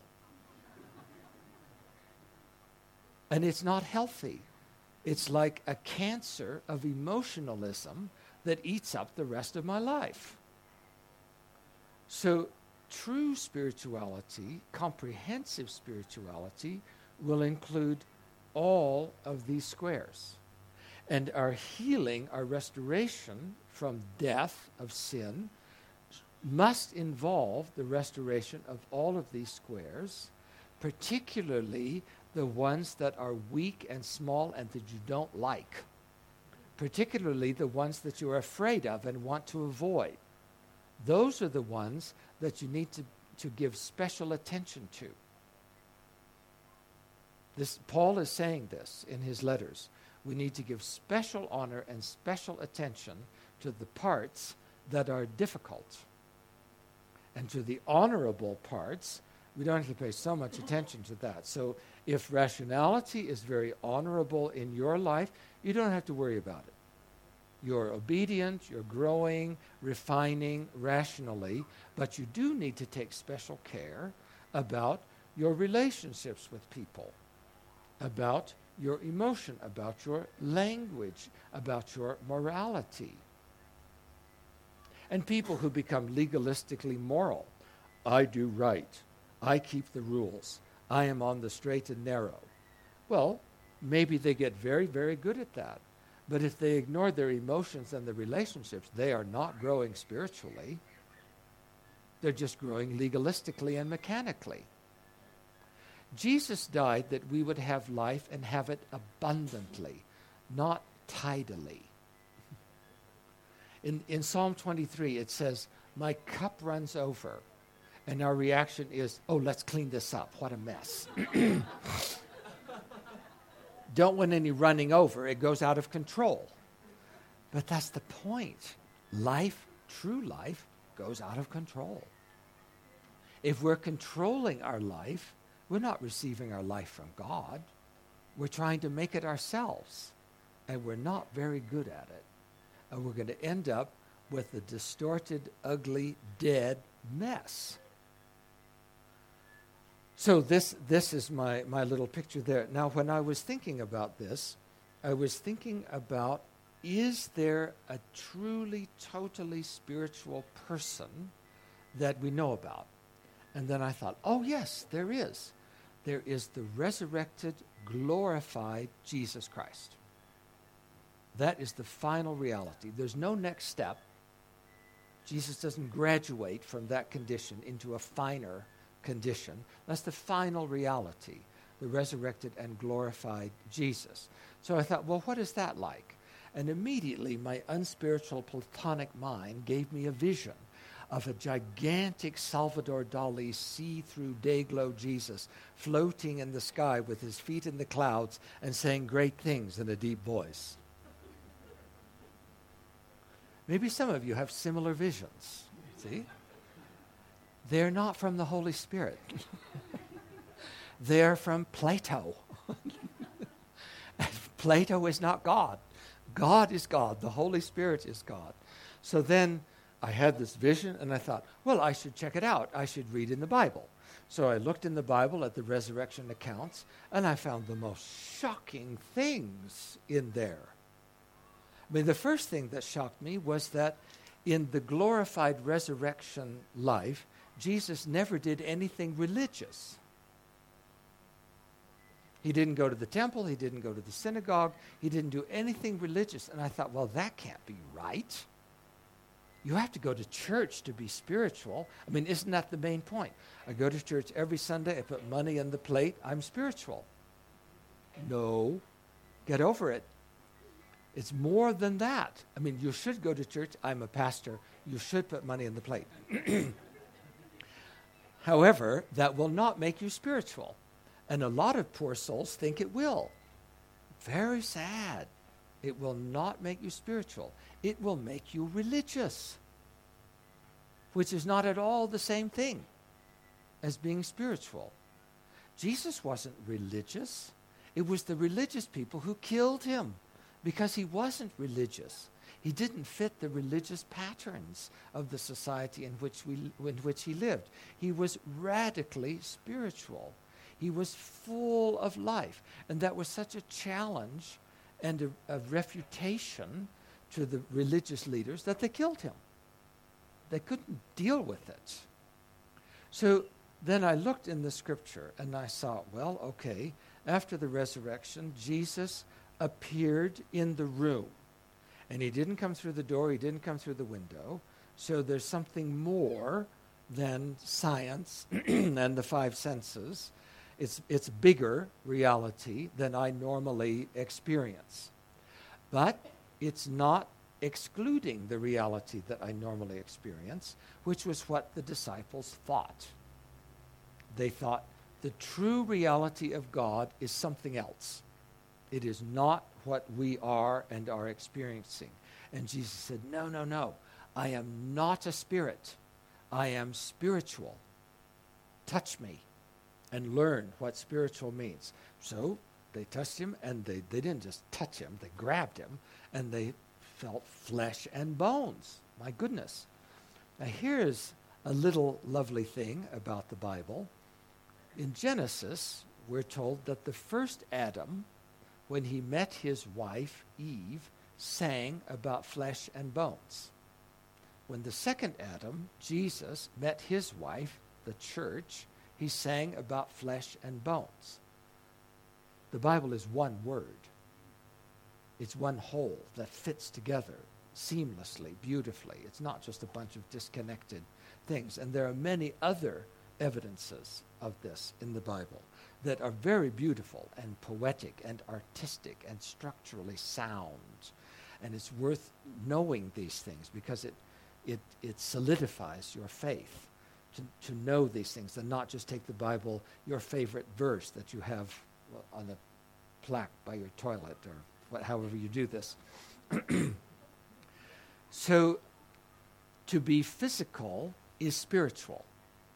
And it's not healthy. It's like a cancer of emotionalism that eats up the rest of my life. So true spirituality, comprehensive spirituality, will include all of these squares. And our healing, our restoration from death of sin must involve the restoration of all of these squares, particularly the ones that are weak and small and that you don't like, particularly the ones that you're afraid of and want to avoid. Those are the ones that you need to give special attention to. Paul is saying this in his letters. We need to give special honor and special attention to the parts that are difficult. And to the honorable parts, we don't have to pay so much attention to that. So if rationality is very honorable in your life, you don't have to worry about it. You're obedient, you're growing, refining rationally, but you do need to take special care about your relationships with people, about your emotion, about your language, about your morality. And people who become legalistically moral, I do right, I keep the rules, I am on the straight and narrow. Well, maybe they get very, very good at that. But if they ignore their emotions and their relationships, they are not growing spiritually. They're just growing legalistically and mechanically. Jesus died that we would have life and have it abundantly, not tidily. In Psalm 23, it says, my cup runs over. And our reaction is, oh, let's clean this up. What a mess. Don't want any running over. It goes out of control. But that's the point. Life, true life, goes out of control. If we're controlling our life, we're not receiving our life from God. We're trying to make it ourselves. And we're not very good at it. And we're going to end up with a distorted, ugly, dead mess. So this is my little picture there. Now, when I was thinking about this, I was thinking about, is there a truly, totally spiritual person that we know about? And then I thought, oh, yes, there is. There is the resurrected, glorified Jesus Christ. That is the final reality. There's no next step. Jesus doesn't graduate from that condition into a finer condition. That's the final reality, the resurrected and glorified Jesus. So I thought, well, what is that like? And immediately my unspiritual Platonic mind gave me a vision of a gigantic Salvador Dali see-through day-glow Jesus floating in the sky with his feet in the clouds and saying great things in a deep voice. Maybe some of you have similar visions, see? They're not from the Holy Spirit. They're from Plato. Plato is not God. God is God. The Holy Spirit is God. So then I had this vision, and I thought, well, I should check it out. I should read in the Bible. So I looked in the Bible at the resurrection accounts, and I found the most shocking things in there. I mean, the first thing that shocked me was that in the glorified resurrection life, Jesus never did anything religious. He didn't go to the temple. He didn't go to the synagogue. He didn't do anything religious. And I thought, well, that can't be right. You have to go to church to be spiritual. I mean, isn't that the main point? I go to church every Sunday. I put money in the plate. I'm spiritual. No, get over it. It's more than that. I mean, you should go to church. I'm a pastor. You should put money in the plate. However, that will not make you spiritual. And a lot of poor souls think it will. Very sad. It will not make you spiritual. It will make you religious, which is not at all the same thing as being spiritual. Jesus wasn't religious. It was the religious people who killed him because he wasn't religious. He didn't fit the religious patterns of the society in which he lived. He was radically spiritual. He was full of life. And that was such a challenge and a refutation to the religious leaders that they killed him. They couldn't deal with it. So then I looked in the scripture and I saw, well, okay, after the resurrection, Jesus appeared in the room. And he didn't come through the door, he didn't come through the window. So there's something more than science and the five senses. It's bigger reality than I normally experience. But it's not excluding the reality that I normally experience, which was what the disciples thought. They thought the true reality of God is something else. It is not what we are and are experiencing. And Jesus said, no, no, no. I am not a spirit. I am spiritual. Touch me and learn what spiritual means. So they touched him, and they didn't just touch him. They grabbed him, and they felt flesh and bones. My goodness. Now here's a little lovely thing about the Bible. In Genesis, we're told that the first Adam, when he met his wife, Eve, sang about flesh and bones. When the second Adam, Jesus, met his wife, the church, he sang about flesh and bones. The Bible is one word. It's one whole that fits together seamlessly, beautifully. It's not just a bunch of disconnected things. And there are many other evidences of this in the Bible that are very beautiful and poetic and artistic and structurally sound. And it's worth knowing these things because it solidifies your faith to know these things and not just take the Bible, your favorite verse that you have on a plaque by your toilet or however you do this. So to be physical is spiritual.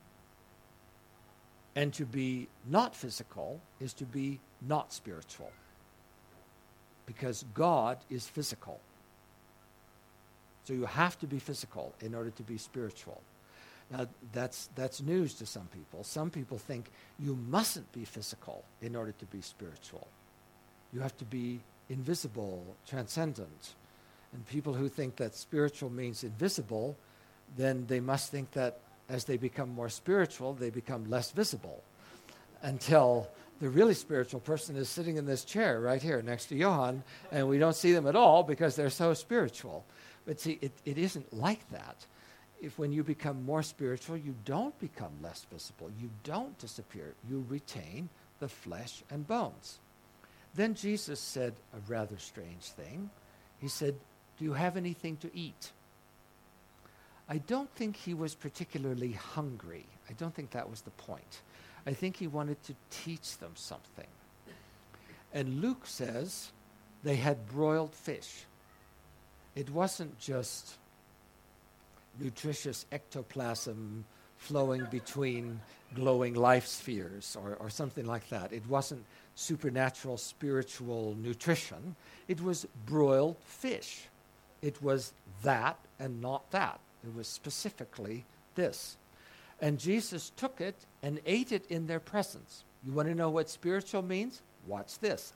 And to be not physical is to be not spiritual. Because God is physical. So you have to be physical in order to be spiritual. Now, that's news to some people. Some people think you mustn't be physical in order to be spiritual. You have to be invisible, transcendent. And people who think that spiritual means invisible, then they must think that as they become more spiritual, they become less visible until The really spiritual person is sitting in this chair right here next to Johan, and we don't see them at all because they're so spiritual. But see, it isn't like that. If when you become more spiritual, you don't become less visible. You don't disappear. You retain the flesh and bones. Then Jesus said a rather strange thing. He said, "Do you have anything to eat?" I don't think he was particularly hungry. I don't think that was the point. I think he wanted to teach them something. And Luke says they had broiled fish. It wasn't just nutritious ectoplasm flowing between glowing life spheres or something like that. It wasn't supernatural spiritual nutrition. It was broiled fish. It was that and not that. It was specifically this. And Jesus took it and ate it in their presence. You want to know what spiritual means? Watch this.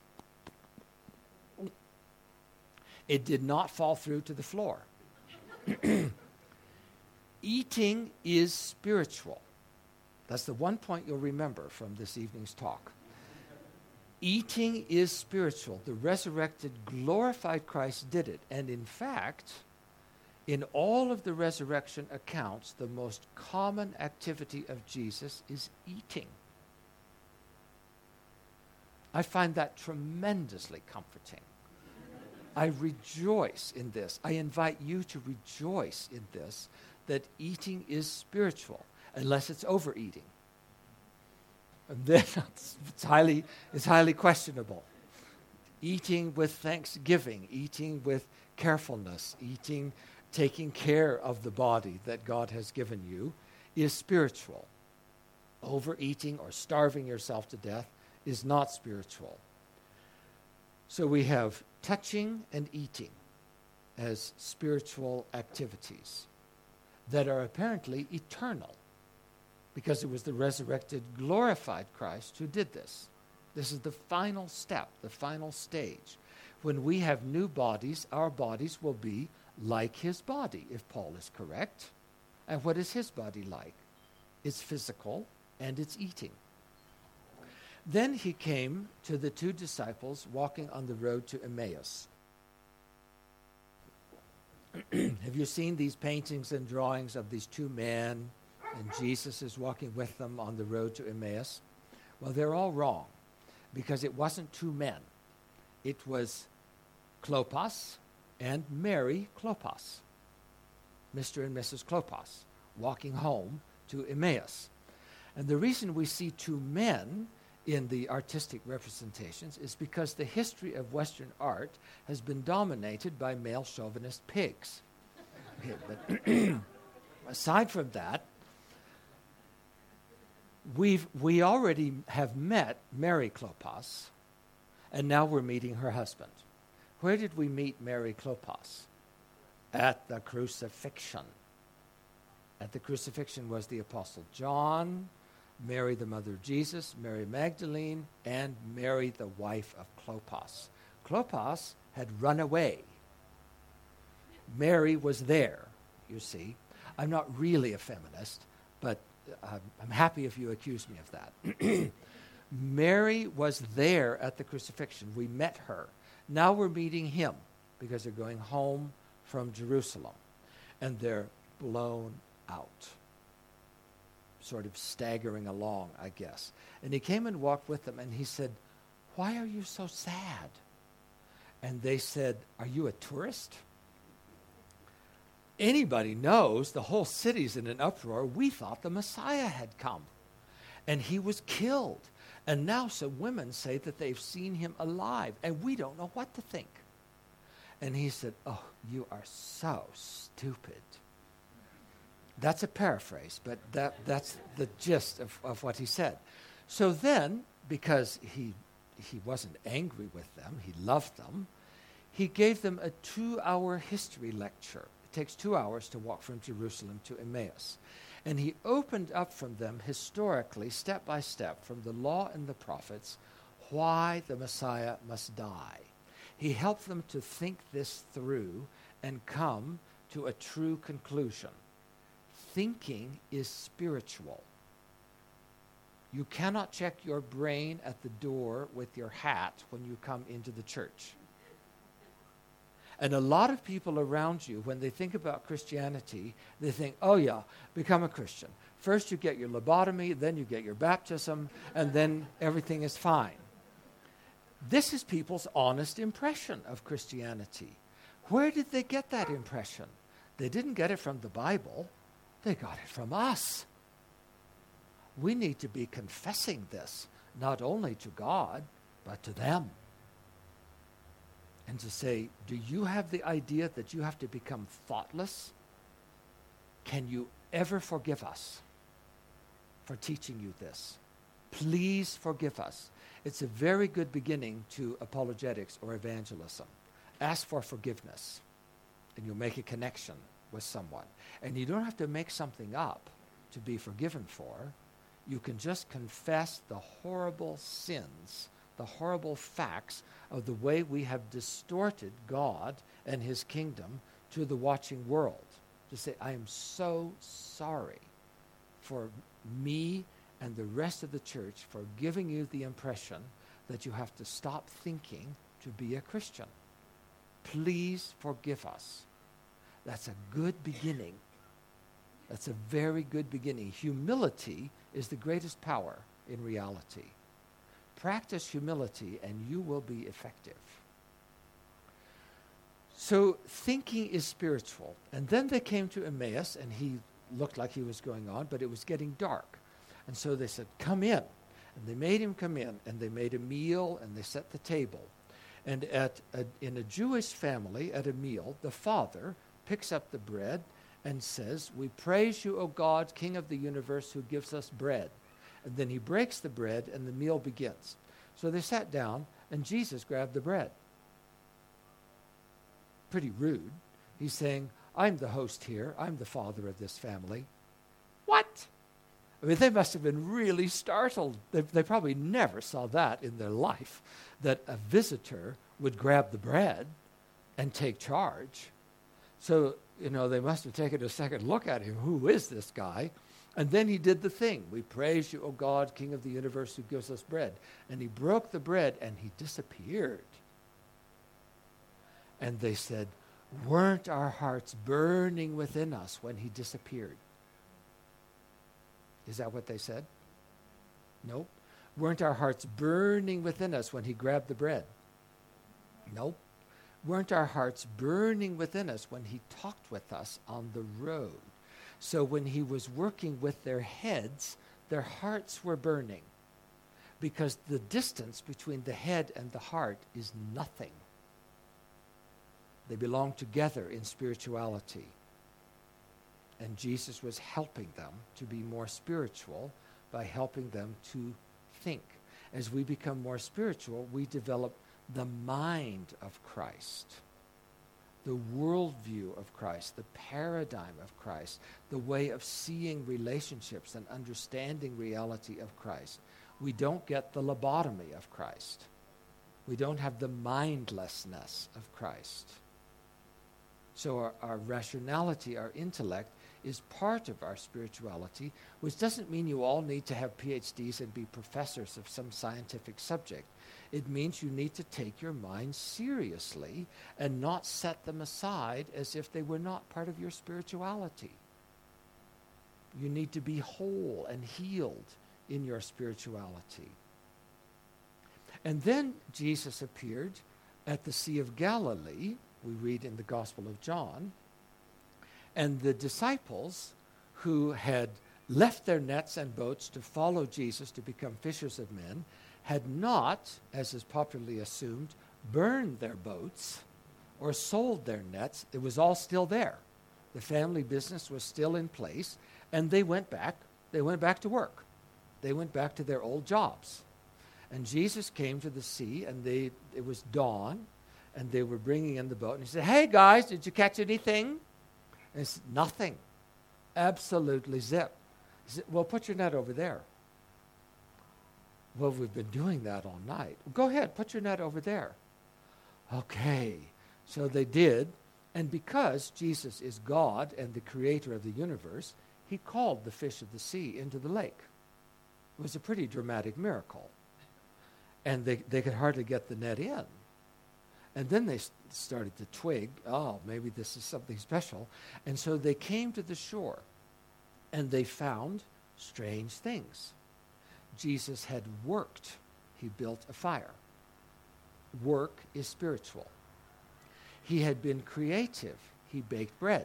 It did not fall through to the floor. Eating is spiritual. That's the one point you'll remember from this evening's talk. Eating is spiritual. The resurrected, glorified Christ did it. And in fact, in all of the resurrection accounts, the most common activity of Jesus is eating. I find that tremendously comforting. I rejoice in this. I invite you to rejoice in this, that eating is spiritual, unless it's overeating. And then it's highly questionable. Eating with thanksgiving, eating with carefulness, taking care of the body that God has given you is spiritual. Overeating or starving yourself to death is not spiritual. So we have touching and eating as spiritual activities that are apparently eternal, because it was the resurrected, glorified Christ who did this. This is the final step, the final stage. When we have new bodies, our bodies will be like his body, if Paul is correct. And what is his body like? It's physical and it's eating. Then he came to the two disciples walking on the road to Emmaus. Have you seen these paintings and drawings of these two men, and Jesus is walking with them on the road to Emmaus? Well, they're all wrong, because it wasn't two men. It was Clopas and Mary Clopas, Mr. and Mrs. Clopas, walking home to Emmaus. And the reason we see two men in the artistic representations is because the history of Western art has been dominated by male chauvinist pigs. Okay, but aside from that, we already have met Mary Clopas, and now we're meeting her husband. Where did we meet Mary Clopas? At the crucifixion. At the crucifixion was the Apostle John, Mary the mother of Jesus, Mary Magdalene, and Mary the wife of Clopas. Clopas had run away. Mary was there, you see. I'm not really a feminist, but I'm happy if you accuse me of that. Mary was there at the crucifixion. We met her. Now we're meeting him because they're going home from Jerusalem. And they're blown out, sort of staggering along, I guess. And he came and walked with them, and he said, "Why are you so sad?" And they said, "Are you a tourist?" Anybody knows the whole city's in an uproar. We thought the Messiah had come, and he was killed. And now some women say that they've seen him alive, and we don't know what to think. And he said, "Oh, you are so stupid." That's a paraphrase, but that's the gist of what he said. So then, because he wasn't angry with them, he loved them, he gave them a 2-hour history lecture. It takes 2 hours to walk from Jerusalem to Emmaus. And he opened up from them historically, step by step, from the law and the prophets, why the Messiah must die. He helped them to think this through and come to a true conclusion. Thinking is spiritual. You cannot check your brain at the door with your hat when you come into the church. And a lot of people around you, when they think about Christianity, they think, oh yeah, become a Christian. First you get your lobotomy, then you get your baptism, and then everything is fine. This is people's honest impression of Christianity. Where did they get that impression? They didn't get it from the Bible. They got it from us. We need to be confessing this, not only to God, but to them. And to say, do you have the idea that you have to become thoughtless? Can you ever forgive us for teaching you this? Please forgive us. It's a very good beginning to apologetics or evangelism. Ask for forgiveness, and you'll make a connection with someone. And you don't have to make something up to be forgiven for. You can just confess the horrible sins, the horrible facts of the way we have distorted God and his kingdom to the watching world. To say, I am so sorry for me and the rest of the church for giving you the impression that you have to stop thinking to be a Christian. Please forgive us. That's a good beginning. That's a very good beginning. Humility is the greatest power in reality. Practice humility and you will be effective. So thinking is spiritual. And then they came to Emmaus, and he looked like he was going on, but it was getting dark. And so they said, come in. And they made him come in, and they made a meal, and they set the table. And in a Jewish family, at a meal, the father picks up the bread and says, we praise you, O God, King of the universe, who gives us bread. And then he breaks the bread, and the meal begins. So they sat down, and Jesus grabbed the bread. Pretty rude. He's saying, I'm the host here. I'm the father of this family. What? I mean, they must have been really startled. They probably never saw that in their life, that a visitor would grab the bread and take charge. So, they must have taken a second look at him. Who is this guy? And then he did the thing. We praise you, O God, King of the universe, who gives us bread. And he broke the bread, and he disappeared. And they said, weren't our hearts burning within us when he disappeared? Is that what they said? Nope. Weren't our hearts burning within us when he grabbed the bread? Nope. Weren't our hearts burning within us when he talked with us on the road? So when he was working with their heads, their hearts were burning, because the distance between the head and the heart is nothing. They belong together in spirituality. And Jesus was helping them to be more spiritual by helping them to think. As we become more spiritual, we develop the mind of Christ, the worldview of Christ, the paradigm of Christ, the way of seeing relationships and understanding reality of Christ. We don't get the lobotomy of Christ. We don't have the mindlessness of Christ. So our rationality, our intellect, is part of our spirituality, which doesn't mean you all need to have PhDs and be professors of some scientific subject. It means you need to take your mind seriously and not set them aside as if they were not part of your spirituality. You need to be whole and healed in your spirituality. And then Jesus appeared at the Sea of Galilee, we read in the Gospel of John, and the disciples who had left their nets and boats to follow Jesus to become fishers of men had not, as is popularly assumed, burned their boats or sold their nets. It was all still there. The family business was still in place, and they went back. They went back to work. They went back to their old jobs. And Jesus came to the sea, and it was dawn, and they were bringing in the boat. And he said, hey, guys, did you catch anything? And he said, nothing. Absolutely zip. He said, well, put your net over there. Well, we've been doing that all night. Well, go ahead, put your net over there. Okay. So they did. And because Jesus is God and the creator of the universe, he called the fish of the sea into the lake. It was a pretty dramatic miracle. And they could hardly get the net in. And then they started to twig, oh, maybe this is something special. And so they came to the shore, and they found strange things. Jesus had worked. He built a fire. Work is spiritual. He had been creative. He baked bread.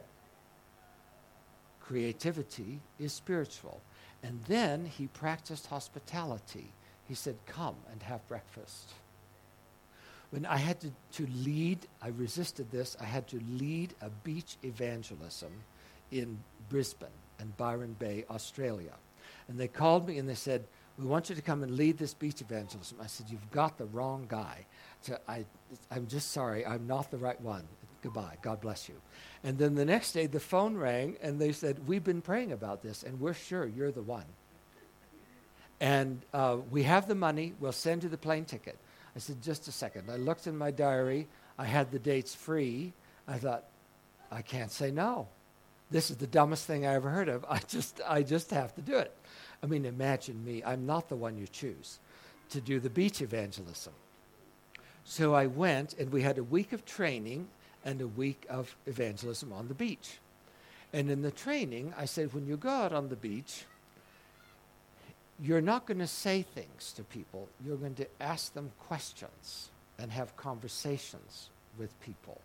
Creativity is spiritual. And then he practiced hospitality. He said, come and have breakfast. When I had to lead, I resisted this, I had to lead a beach evangelism in Brisbane and Byron Bay, Australia. And they called me and they said, we want you to come and lead this beach evangelism. I said, you've got the wrong guy. So I'm just sorry, I'm not the right one. Goodbye, God bless you. And then the next day the phone rang and they said, we've been praying about this and we're sure you're the one. And we have the money, we'll send you the plane ticket. I said, just a second. I looked in my diary. I had the dates free. I thought, I can't say no. This is the dumbest thing I ever heard of. I just have to do it. I mean, imagine me. I'm not the one you choose to do the beach evangelism. So I went, and we had a week of training and a week of evangelism on the beach. And in the training, I said, when you go out on the beach, you're not going to say things to people. You're going to ask them questions and have conversations with people.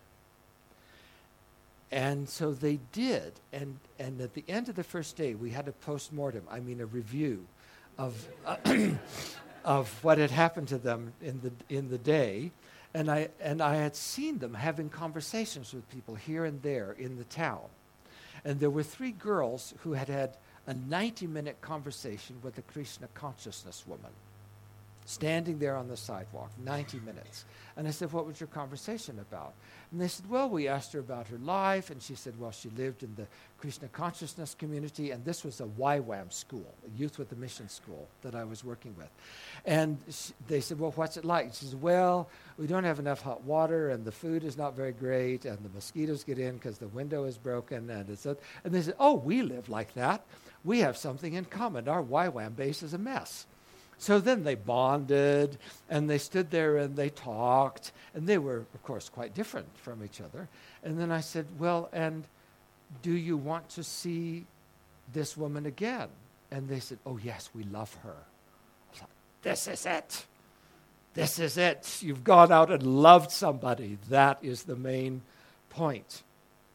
And so they did. And at the end of the first day, we had a postmortem, a review of of what had happened to them in the day. And I had seen them having conversations with people here and there in the town. And there were 3 girls who had a 90-minute conversation with a Krishna consciousness woman, standing there on the sidewalk, 90 minutes. And I said, what was your conversation about? And they said, well, we asked her about her life, and she said, well, she lived in the Krishna consciousness community, and this was a YWAM school, a Youth with a Mission school that I was working with. And they said, well, what's it like? And she said, well, we don't have enough hot water, and the food is not very great, and the mosquitoes get in because the window is broken. And they said, oh, we live like that. We have something in common. Our YWAM base is a mess. So then they bonded, and they stood there and they talked, and they were, of course, quite different from each other. And then I said, well, and do you want to see this woman again? And they said, oh, yes, we love her. I thought, this is it. This is it. You've gone out and loved somebody. That is the main point.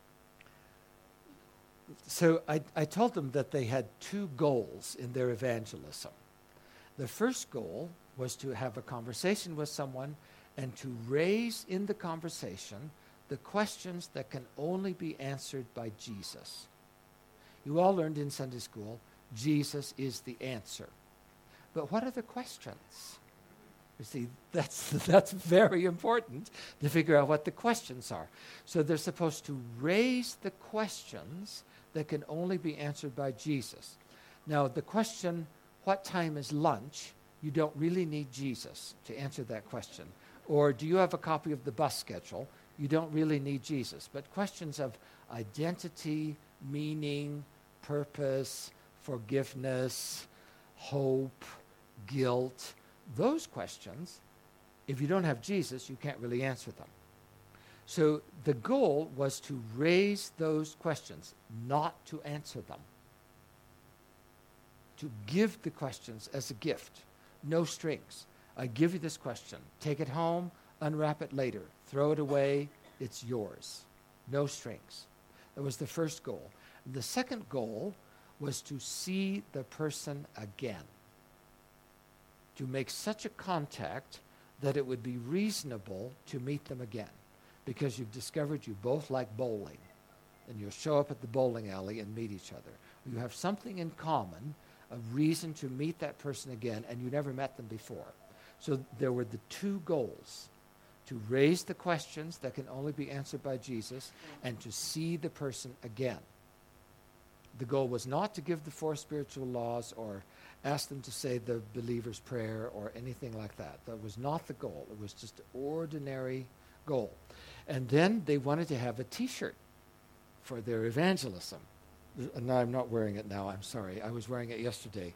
So I told them that they had 2 goals in their evangelism. The first goal was to have a conversation with someone and to raise in the conversation the questions that can only be answered by Jesus. You all learned in Sunday school, Jesus is the answer. But what are the questions? You see, that's very important to figure out what the questions are. So they're supposed to raise the questions that can only be answered by Jesus. Now, the question, what time is lunch? You don't really need Jesus to answer that question. Or do you have a copy of the bus schedule? You don't really need Jesus. But questions of identity, meaning, purpose, forgiveness, hope, guilt, those questions, if you don't have Jesus, you can't really answer them. So the goal was to raise those questions, not to answer them. To give the questions as a gift. No strings. I give you this question. Take it home, unwrap it later. Throw it away. It's yours. No strings. That was the first goal. The second goal was to see the person again. To make such a contact that it would be reasonable to meet them again. Because you've discovered you both like bowling. And you'll show up at the bowling alley and meet each other. You have something in common, a reason to meet that person again, and you never met them before. So there were the 2 goals, to raise the questions that can only be answered by Jesus and to see the person again. The goal was not to give the 4 spiritual laws or ask them to say the believer's prayer or anything like that. That was not the goal. It was just an ordinary goal. And then they wanted to have a T-shirt for their evangelism. And I'm not wearing it now, I'm sorry. I was wearing it yesterday.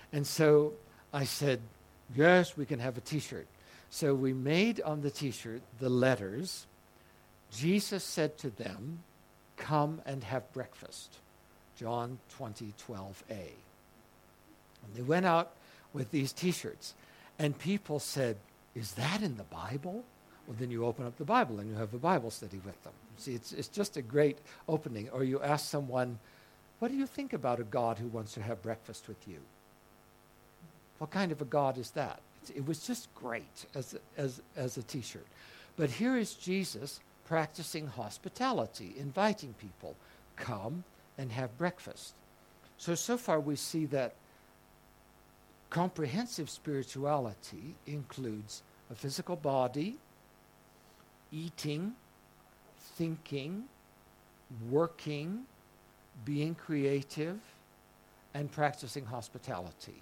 And so I said, yes, we can have a T-shirt. So we made on the T-shirt the letters, Jesus said to them, come and have breakfast. John 20:12a. And they went out with these T-shirts. And people said, is that in the Bible? Well, then you open up the Bible and you have a Bible study with them. See, it's just a great opening. Or you ask someone, what do you think about a God who wants to have breakfast with you? What kind of a God is that? It was just great as a T-shirt. But here is Jesus practicing hospitality, inviting people, come and have breakfast. So far we see that comprehensive spirituality includes a physical body, eating, thinking, working, being creative, and practicing hospitality.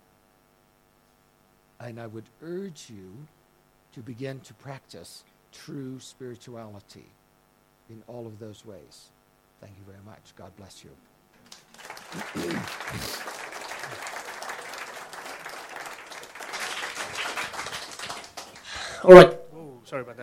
And I would urge you to begin to practice true spirituality in all of those ways. Thank you very much. God bless you. All right. Oh, sorry about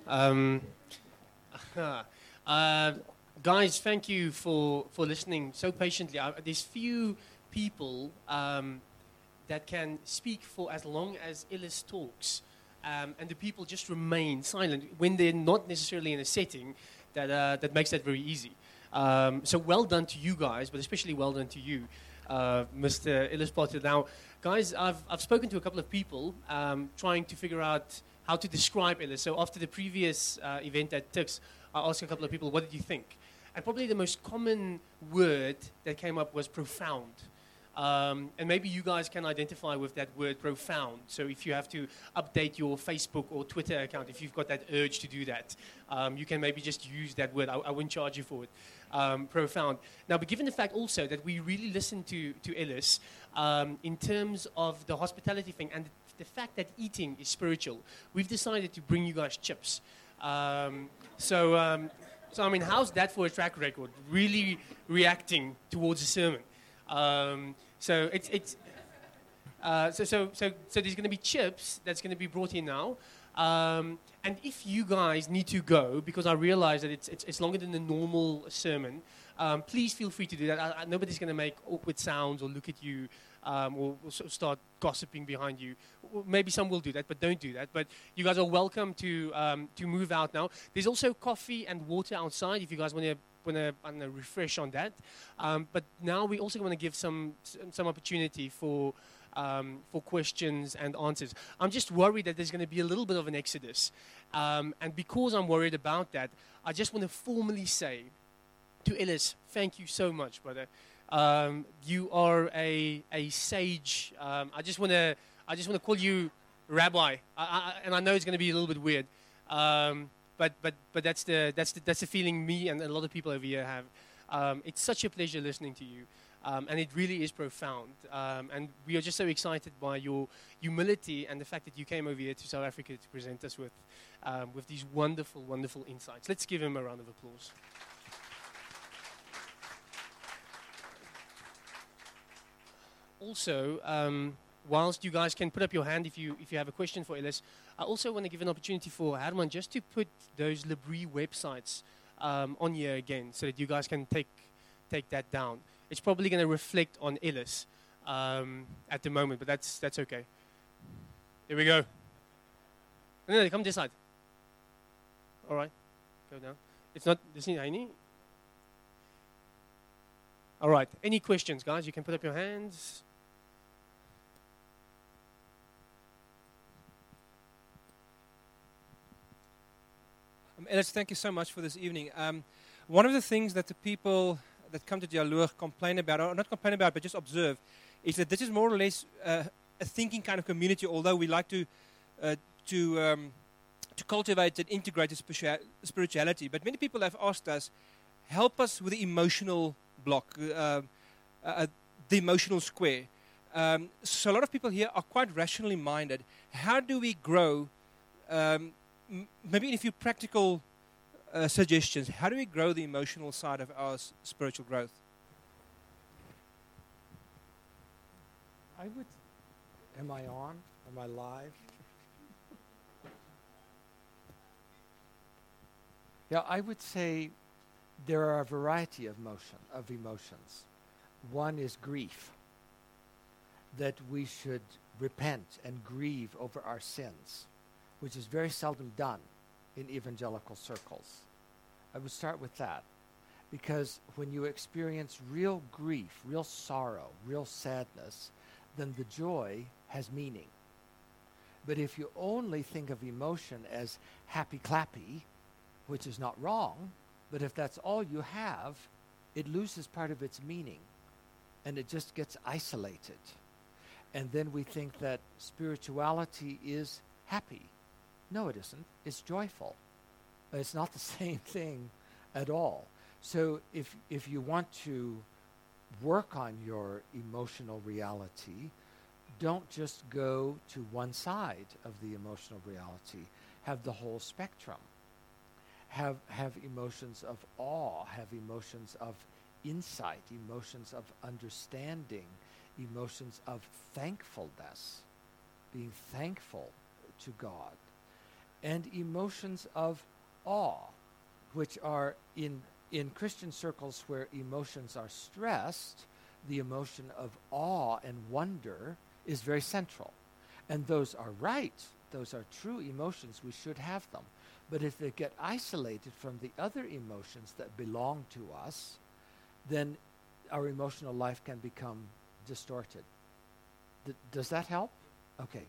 that. Guys, thank you for listening so patiently. There's few people that can speak for as long as Ellis talks, and the people just remain silent when they're not necessarily in a setting that makes that very easy. So well done to you guys, but especially well done to you, Mr. Ellis Potter. Now, guys, I've spoken to a couple of people trying to figure out how to describe Ellis. So after the previous event at Tix, I asked a couple of people, what did you think? And probably the most common word that came up was profound. And maybe you guys can identify with that word profound. So if you have to update your Facebook or Twitter account, if you've got that urge to do that, you can maybe just use that word. I wouldn't charge you for it. Profound. Now, but given the fact also that we really listened to Ellis in terms of the hospitality thing and the fact that eating is spiritual, we've decided to bring you guys chips. So, I mean, how's that for a track record? Really reacting towards a sermon. So there's going to be chips that's going to be brought in now. And if you guys need to go, because I realize that it's longer than the normal sermon, please feel free to do that. Nobody's going to make awkward sounds or look at you or sort of start gossiping behind you. Maybe some will do that, but don't do that. But you guys are welcome to move out now. There's also coffee and water outside if you guys want to refresh on that. But now we also want to give some opportunity for questions and answers. I'm just worried that there's going to be a little bit of an exodus. And because I'm worried about that, I just want to formally say to Ellis, thank you so much, brother. You are a sage. I just want to call you Rabbi. And I know it's going to be a little bit weird. But that's the feeling me and a lot of people over here have. It's such a pleasure listening to you, and it really is profound. And we are just so excited by your humility and the fact that you came over here to South Africa to present us with these wonderful, wonderful insights. Let's give him a round of applause. Also, whilst you guys can put up your hand if you have a question for Ellis, I also want to give an opportunity for Herman just to put those Labrie websites on here again so that you guys can take that down. It's probably going to reflect on Ellis at the moment, but that's okay. Here we go. No, come this side. All right, go down. It's not this is Heini. All right, any questions, guys? You can put up your hands. Ellis, thank you so much for this evening. One of the things that the people that come to Dialoog complain about, or not complain about, but just observe, is that this is more or less a thinking kind of community, although we like to cultivate and integrate spirituality. But many people have asked us, help us with the emotional block, the emotional square. So a lot of people here are quite rationally minded. How do we grow maybe in a few practical suggestions, how do we grow the emotional side of our spiritual growth? I would. Am I on? Am I live? Yeah, I would say there are a variety of emotions. One is grief, that we should repent and grieve over our sins, which is very seldom done in evangelical circles. I would start with that, because when you experience real grief, real sorrow, real sadness, then the joy has meaning. But if you only think of emotion as happy-clappy, which is not wrong, but if that's all you have, it loses part of its meaning, and it just gets isolated. And then we think that spirituality is happy. No, it isn't. It's joyful. It's not the same thing at all. So if you want to work on your emotional reality, don't just go to one side of the emotional reality. Have the whole spectrum. Have emotions of awe, have emotions of insight, emotions of understanding, emotions of thankfulness, being thankful to God, and emotions of awe, which are in Christian circles where emotions are stressed, the emotion of awe and wonder is very central. And those are right. Those are true emotions. We should have them. But if they get isolated from the other emotions that belong to us, then our emotional life can become distorted. Does that help? Okay.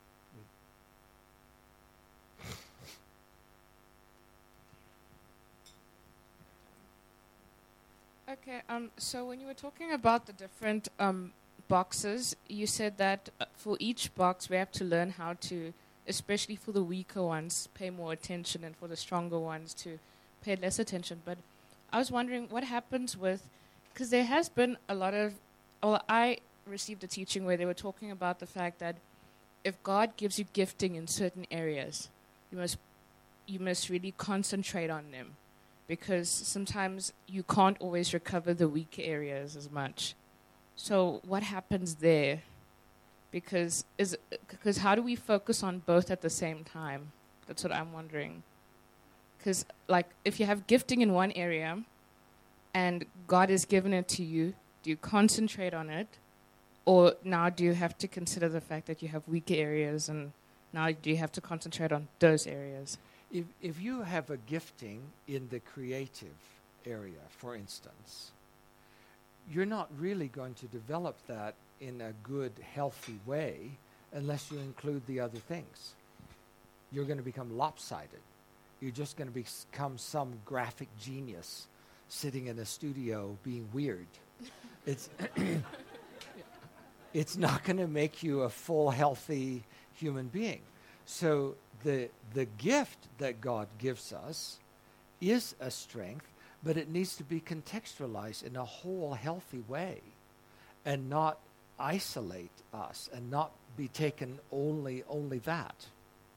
Okay, so when you were talking about the different boxes, you said that for each box we have to learn how to, especially for the weaker ones, pay more attention, and for the stronger ones to pay less attention. But I was wondering what happens with, because there has been a lot of, well, I received a teaching where they were talking about the fact that if God gives you gifting in certain areas, you must really concentrate on them, because sometimes you can't always recover the weak areas as much. So what happens there? Because how do we focus on both at the same time? That's what I'm wondering. Because like if you have gifting in one area and God has given it to you, do you concentrate on it? Or now do you have to consider the fact that you have weaker areas, and now do you have to concentrate on those areas? If you have a gifting in the creative area, for instance, you're not really going to develop that in a good, healthy way unless you include the other things. You're going to become lopsided. You're just going to become some graphic genius sitting in a studio being weird. It's not going to make you a full, healthy human being. So the gift that God gives us is a strength, but it needs to be contextualized in a whole, healthy way, and not isolate us, and not be taken only that.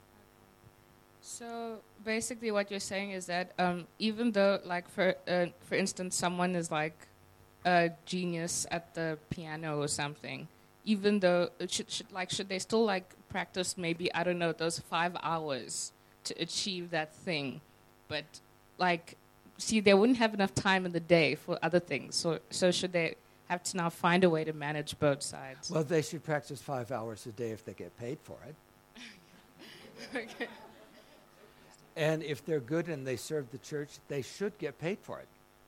So basically what you're saying is that even though, like, for instance, someone is like a genius at the piano or something, even though should they still like practice maybe, I don't know, those 5 hours to achieve that thing? But like, see, they wouldn't have enough time in the day for other things. So should they have to now find a way to manage both sides? Well, they should practice 5 hours a day if they get paid for it. Okay. And if they're good and they serve the church, they should get paid for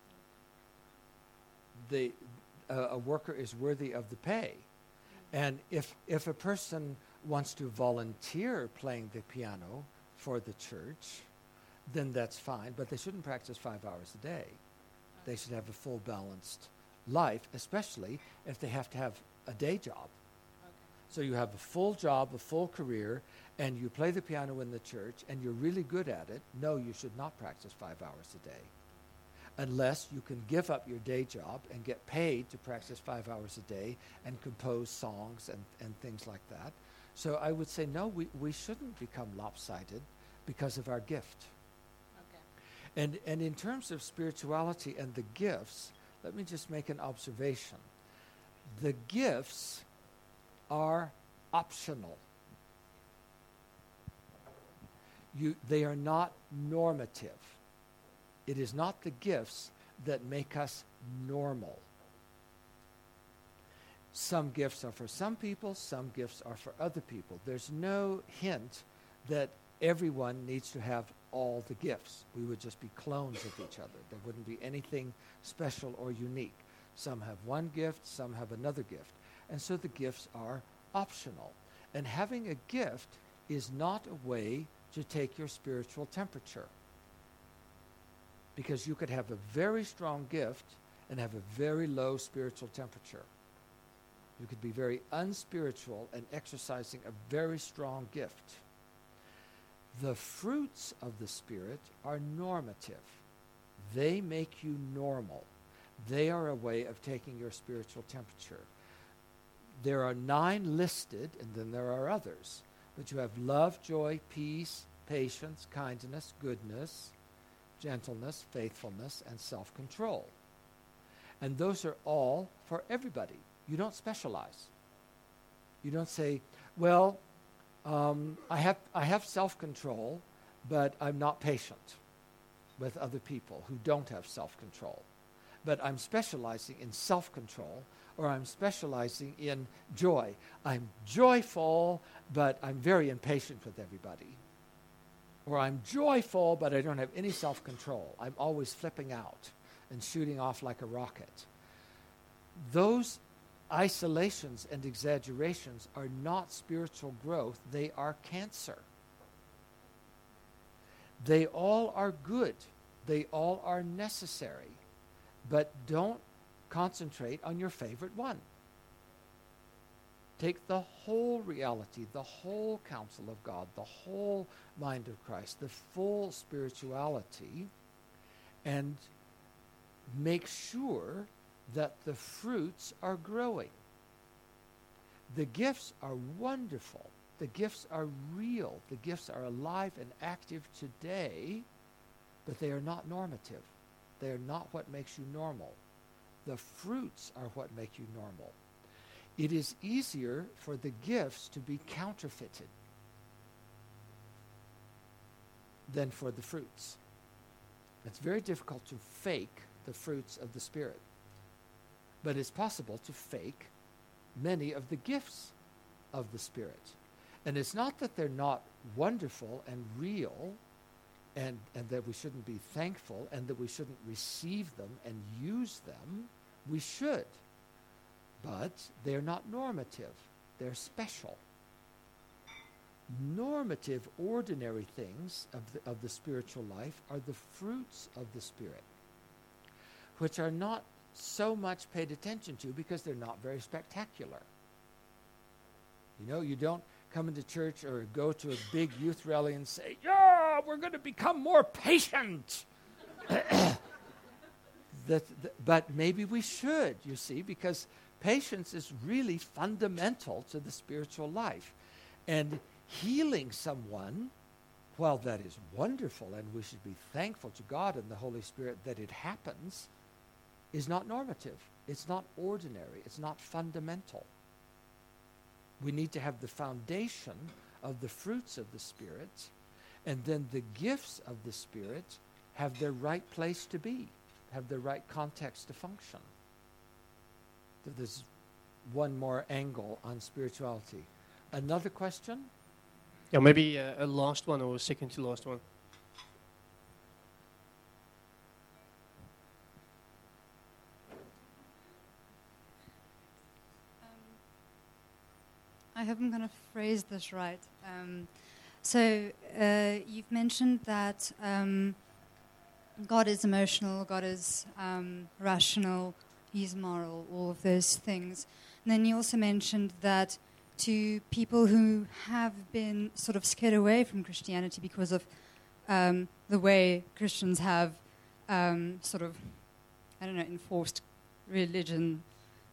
it. A worker is worthy of the pay. And if a person wants to volunteer playing the piano for the church, then that's fine. But they shouldn't practice 5 hours a day. They should have a full balanced life, especially if they have to have a day job. Okay. So you have a full job, a full career, and you play the piano in the church, and you're really good at it. No, you should not practice 5 hours a day, unless you can give up your day job and get paid to practice 5 hours a day and compose songs and things like that. So I would say, no, we shouldn't become lopsided because of our gift. Okay. And in terms of spirituality and the gifts, let me just make an observation. The gifts are optional. They are not normative. It is not the gifts that make us normal. Some gifts are for some people, some gifts are for other people. There's no hint that everyone needs to have all the gifts. We would just be clones of each other. There wouldn't be anything special or unique. Some have one gift, some have another gift. And so the gifts are optional. And having a gift is not a way to take your spiritual temperature. Because you could have a very strong gift and have a very low spiritual temperature. You could be very unspiritual and exercising a very strong gift. The fruits of the Spirit are normative. They make you normal. They are a way of taking your spiritual temperature. There are 9 listed, and then there are others. But you have love, joy, peace, patience, kindness, goodness, gentleness, faithfulness, and self-control. And those are all for everybody. You don't specialize. You don't say, well, I have self-control, but I'm not patient with other people who don't have self-control. But I'm specializing in self-control, or I'm specializing in joy. I'm joyful, but I'm very impatient with everybody. Or I'm joyful, but I don't have any self-control. I'm always flipping out and shooting off like a rocket. Those isolations and exaggerations are not spiritual growth. They are cancer. They all are good. They all are necessary. But don't concentrate on your favorite one. Take the whole reality, the whole counsel of God, the whole mind of Christ, the full spirituality, and make sure that the fruits are growing. The gifts are wonderful. The gifts are real. The gifts are alive and active today, but they are not normative. They are not what makes you normal. The fruits are what make you normal. It is easier for the gifts to be counterfeited than for the fruits. It's very difficult to fake the fruits of the Spirit. But it's possible to fake many of the gifts of the Spirit. And it's not that they're not wonderful and real, and that we shouldn't be thankful, and that we shouldn't receive them and use them. We should. But they're not normative. They're special. Normative, ordinary things of the spiritual life are the fruits of the Spirit, which are not so much paid attention to because they're not very spectacular. You know, you don't come into church or go to a big youth rally and say, yeah, we're going to become more patient. But maybe we should, you see, because patience is really fundamental to the spiritual life. And healing someone, while that is wonderful, and we should be thankful to God and the Holy Spirit that it happens, is not normative. It's not ordinary. It's not fundamental. We need to have the foundation of the fruits of the Spirit, and then the gifts of the Spirit have their right place to be, have their right context to function. So there's one more angle on spirituality. Another question? Yeah, maybe a last one or a second to last one. I hope I'm going to phrase this right. So you've mentioned that God is emotional, God is rational, He's moral, all of those things. And then you also mentioned that to people who have been sort of scared away from Christianity because of the way Christians have sort of, I don't know, enforced religion.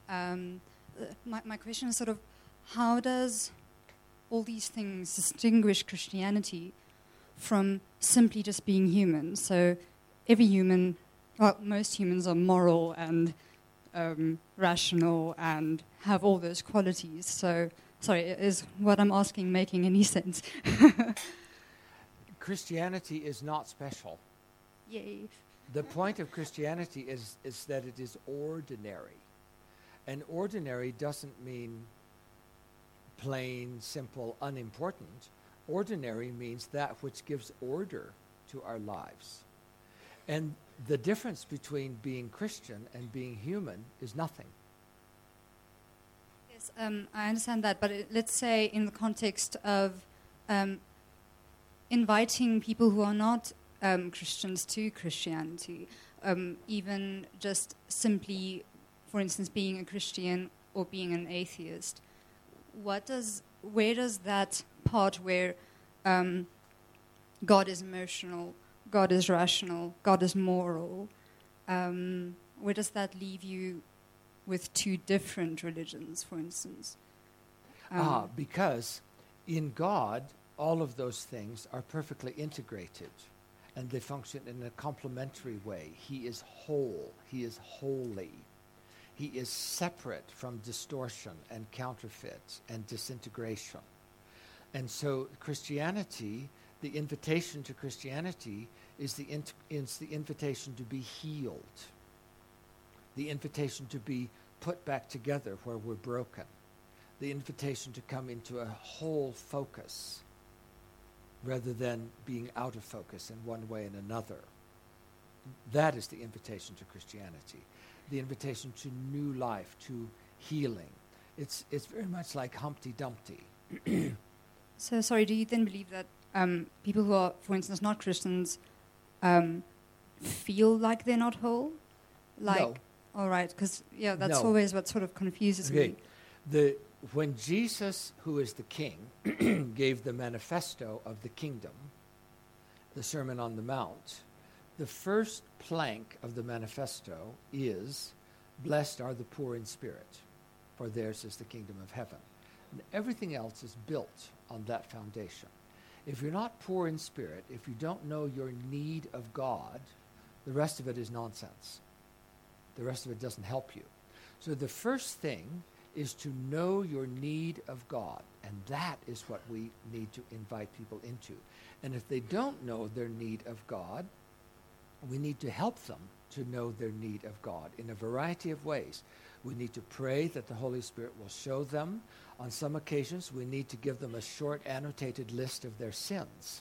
My question is sort of, how does all these things distinguish Christianity from simply just being human? So every human, well, most humans are moral and rational and have all those qualities. So sorry, is what I'm asking making any sense? Christianity is not special. Yay. The point of Christianity is that it is ordinary. And ordinary doesn't mean plain, simple, unimportant. Ordinary means that which gives order to our lives. And the difference between being Christian and being human is nothing. Yes, I understand that, but let's say in the context of inviting people who are not Christians to Christianity, even just simply, for instance, being a Christian or being an atheist, where does that part where God is emotional, God is rational, God is moral, where does that leave you with two different religions, for instance? Because in God, all of those things are perfectly integrated, and they function in a complementary way. He is whole. He is holy. He is separate from distortion and counterfeit and disintegration. And so Christianity, the invitation to Christianity is the invitation to be healed, the invitation to be put back together where we're broken, the invitation to come into a whole focus rather than being out of focus in one way and another. That is the invitation to Christianity, the invitation to new life, to healing. It's very much like Humpty Dumpty. So, sorry, do you then believe that people who are, for instance, not Christians feel like they're not whole? No. All right, because, that's No. always what sort of confuses me. When Jesus, who is the king, gave the manifesto of the kingdom, the Sermon on the Mount, the first plank of the manifesto is, "Blessed are the poor in spirit, for theirs is the kingdom of heaven." And everything else is built on that foundation. If you're not poor in spirit, if you don't know your need of God, the rest of it is nonsense. The rest of it doesn't help you. So the first thing is to know your need of God, and that is what we need to invite people into. And if they don't know their need of God, we need to help them to know their need of God in a variety of ways. We need to pray that the Holy Spirit will show them. On some occasions, we need to give them a short annotated list of their sins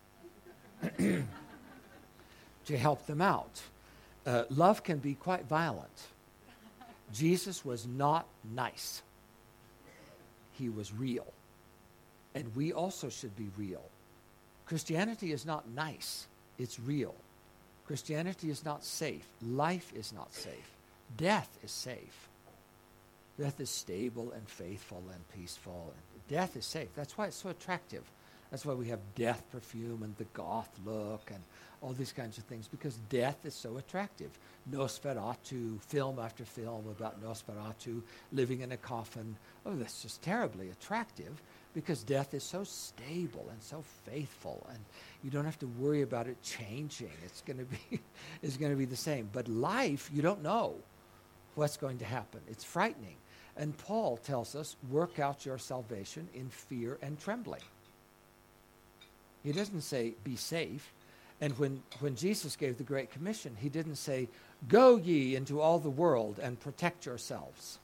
to help them out. Love can be quite violent. Jesus was not nice. He was real. And we also should be real. Christianity is not nice. It's real. Christianity is not safe. Life is not safe. Death is safe. Death is stable and faithful and peaceful. Death is safe. That's why it's so attractive. That's why we have death perfume and the goth look and all these kinds of things, because death is so attractive. Nosferatu, film after film about Nosferatu living in a coffin. Oh, that's just terribly attractive because death is so stable and so faithful, and you don't have to worry about it changing. It's going to be the same. But life, you don't know what's going to happen. It's frightening. And Paul tells us, work out your salvation in fear and trembling. He doesn't say, be safe. And when Jesus gave the Great Commission, he didn't say, go ye into all the world and protect yourselves.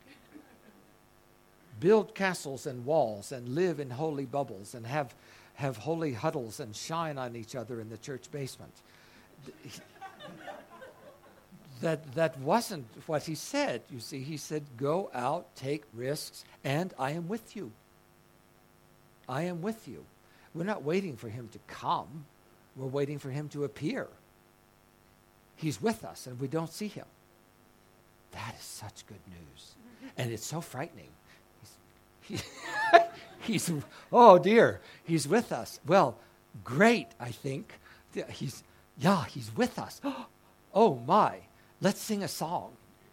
Build castles and walls and live in holy bubbles and have holy huddles and shine on each other in the church basement. That wasn't what he said. You see, he said, go out, take risks, and I am with you. I am with you. We're not waiting for him to come. We're waiting for him to appear. He's with us, and we don't see him. That is such good news. And it's so frightening. He's oh dear, he's with us. Well, great, I think. He's with us. Oh my, let's sing a song.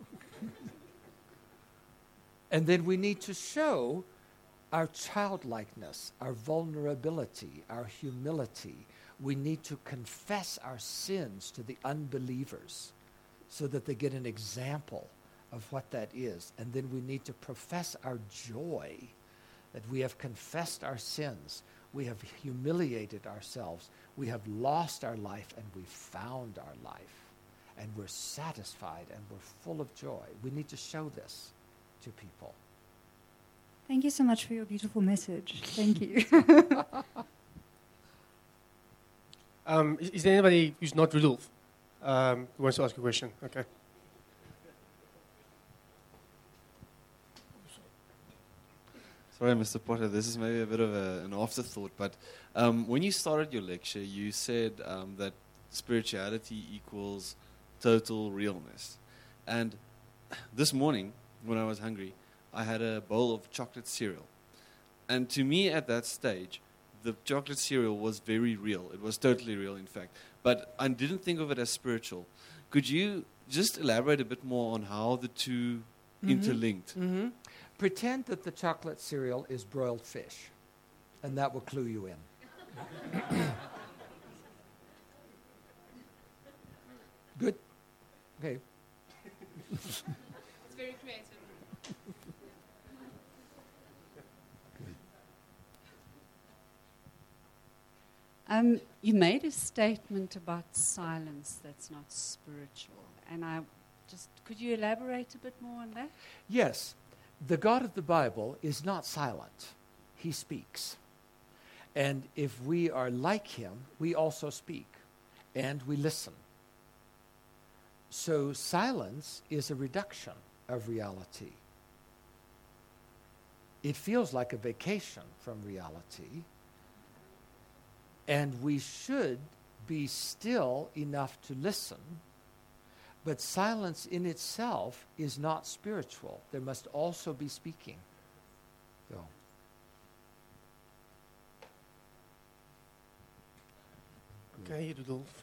And then we need to show our childlikeness, our vulnerability, our humility. We need to confess our sins to the unbelievers so that they get an example of what that is. And then we need to profess our joy that we have confessed our sins, we have humiliated ourselves, we have lost our life, and we found our life, and we're satisfied, and we're full of joy. We need to show this to people. Thank you so much for your beautiful message. Thank you. Is there anybody who's not Rudolph who wants to ask a question? Okay. Sorry, Mr. Potter, this is maybe a bit of an afterthought, but when you started your lecture, you said that spirituality equals total realness. And this morning, when I was hungry, I had a bowl of chocolate cereal. And to me, at that stage, the chocolate cereal was very real. It was totally real, in fact. But I didn't think of it as spiritual. Could you just elaborate a bit more on how the two interlinked? Mm-hmm. Pretend that the chocolate cereal is broiled fish, and that will clue you in. Good? Okay. It's very creative. You made a statement about silence that's not spiritual, and could you elaborate a bit more on that? Yes. The God of the Bible is not silent. He speaks. And if we are like him, we also speak, and we listen. So silence is a reduction of reality. It feels like a vacation from reality, and we should be still enough to listen. But silence in itself is not spiritual. There must also be speaking. So. Okay, Rudolph.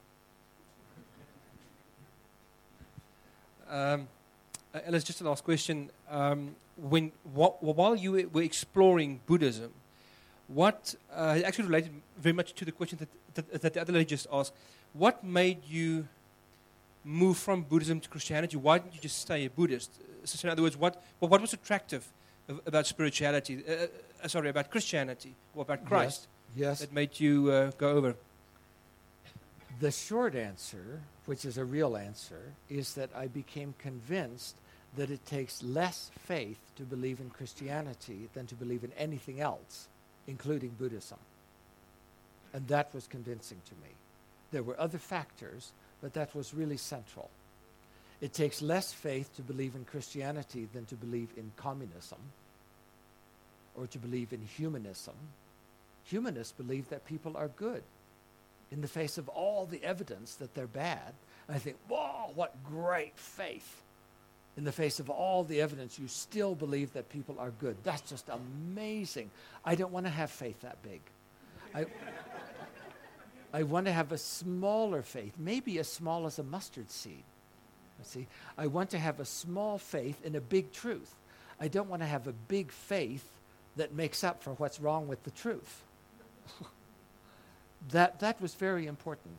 Alice, just a last question. While you were exploring Buddhism, what actually related very much to the question that the other lady just asked, what made you move from Buddhism to Christianity? Why didn't you just stay a Buddhist? So in other words, what was attractive about spirituality, about Christianity or about Christ Yes. that made you go over? The short answer, which is a real answer, is that I became convinced that it takes less faith to believe in Christianity than to believe in anything else, including Buddhism. And that was convincing to me. There were other factors, but that was really central. It takes less faith to believe in Christianity than to believe in communism or to believe in humanism. Humanists believe that people are good in the face of all the evidence that they're bad. And I think, whoa, what great faith. In the face of all the evidence, you still believe that people are good. That's just amazing. I don't want to have faith that big. I want to have a smaller faith, maybe as small as a mustard seed. See, I want to have a small faith in a big truth. I don't want to have a big faith that makes up for what's wrong with the truth. That was very important.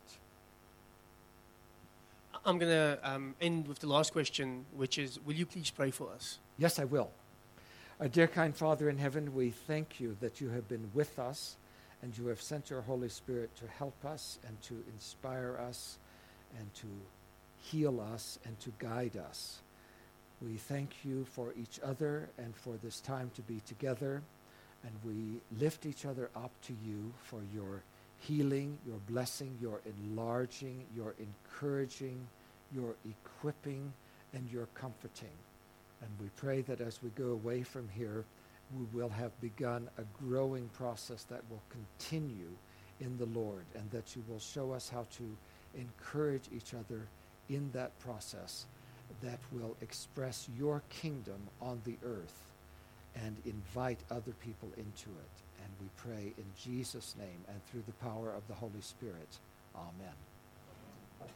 I'm going to end with the last question, which is, will you please pray for us? Yes, I will. Our dear kind Father in heaven, we thank you that you have been with us and you have sent your Holy Spirit to help us and to inspire us and to heal us and to guide us. We thank you for each other and for this time to be together, and we lift each other up to you for your healing, your blessing, your enlarging, your encouraging, your equipping, and your comforting. And we pray that as we go away from here, we will have begun a growing process that will continue in the Lord, and that you will show us how to encourage each other in that process that will express your kingdom on the earth and invite other people into it. And we pray in Jesus' name and through the power of the Holy Spirit. Amen.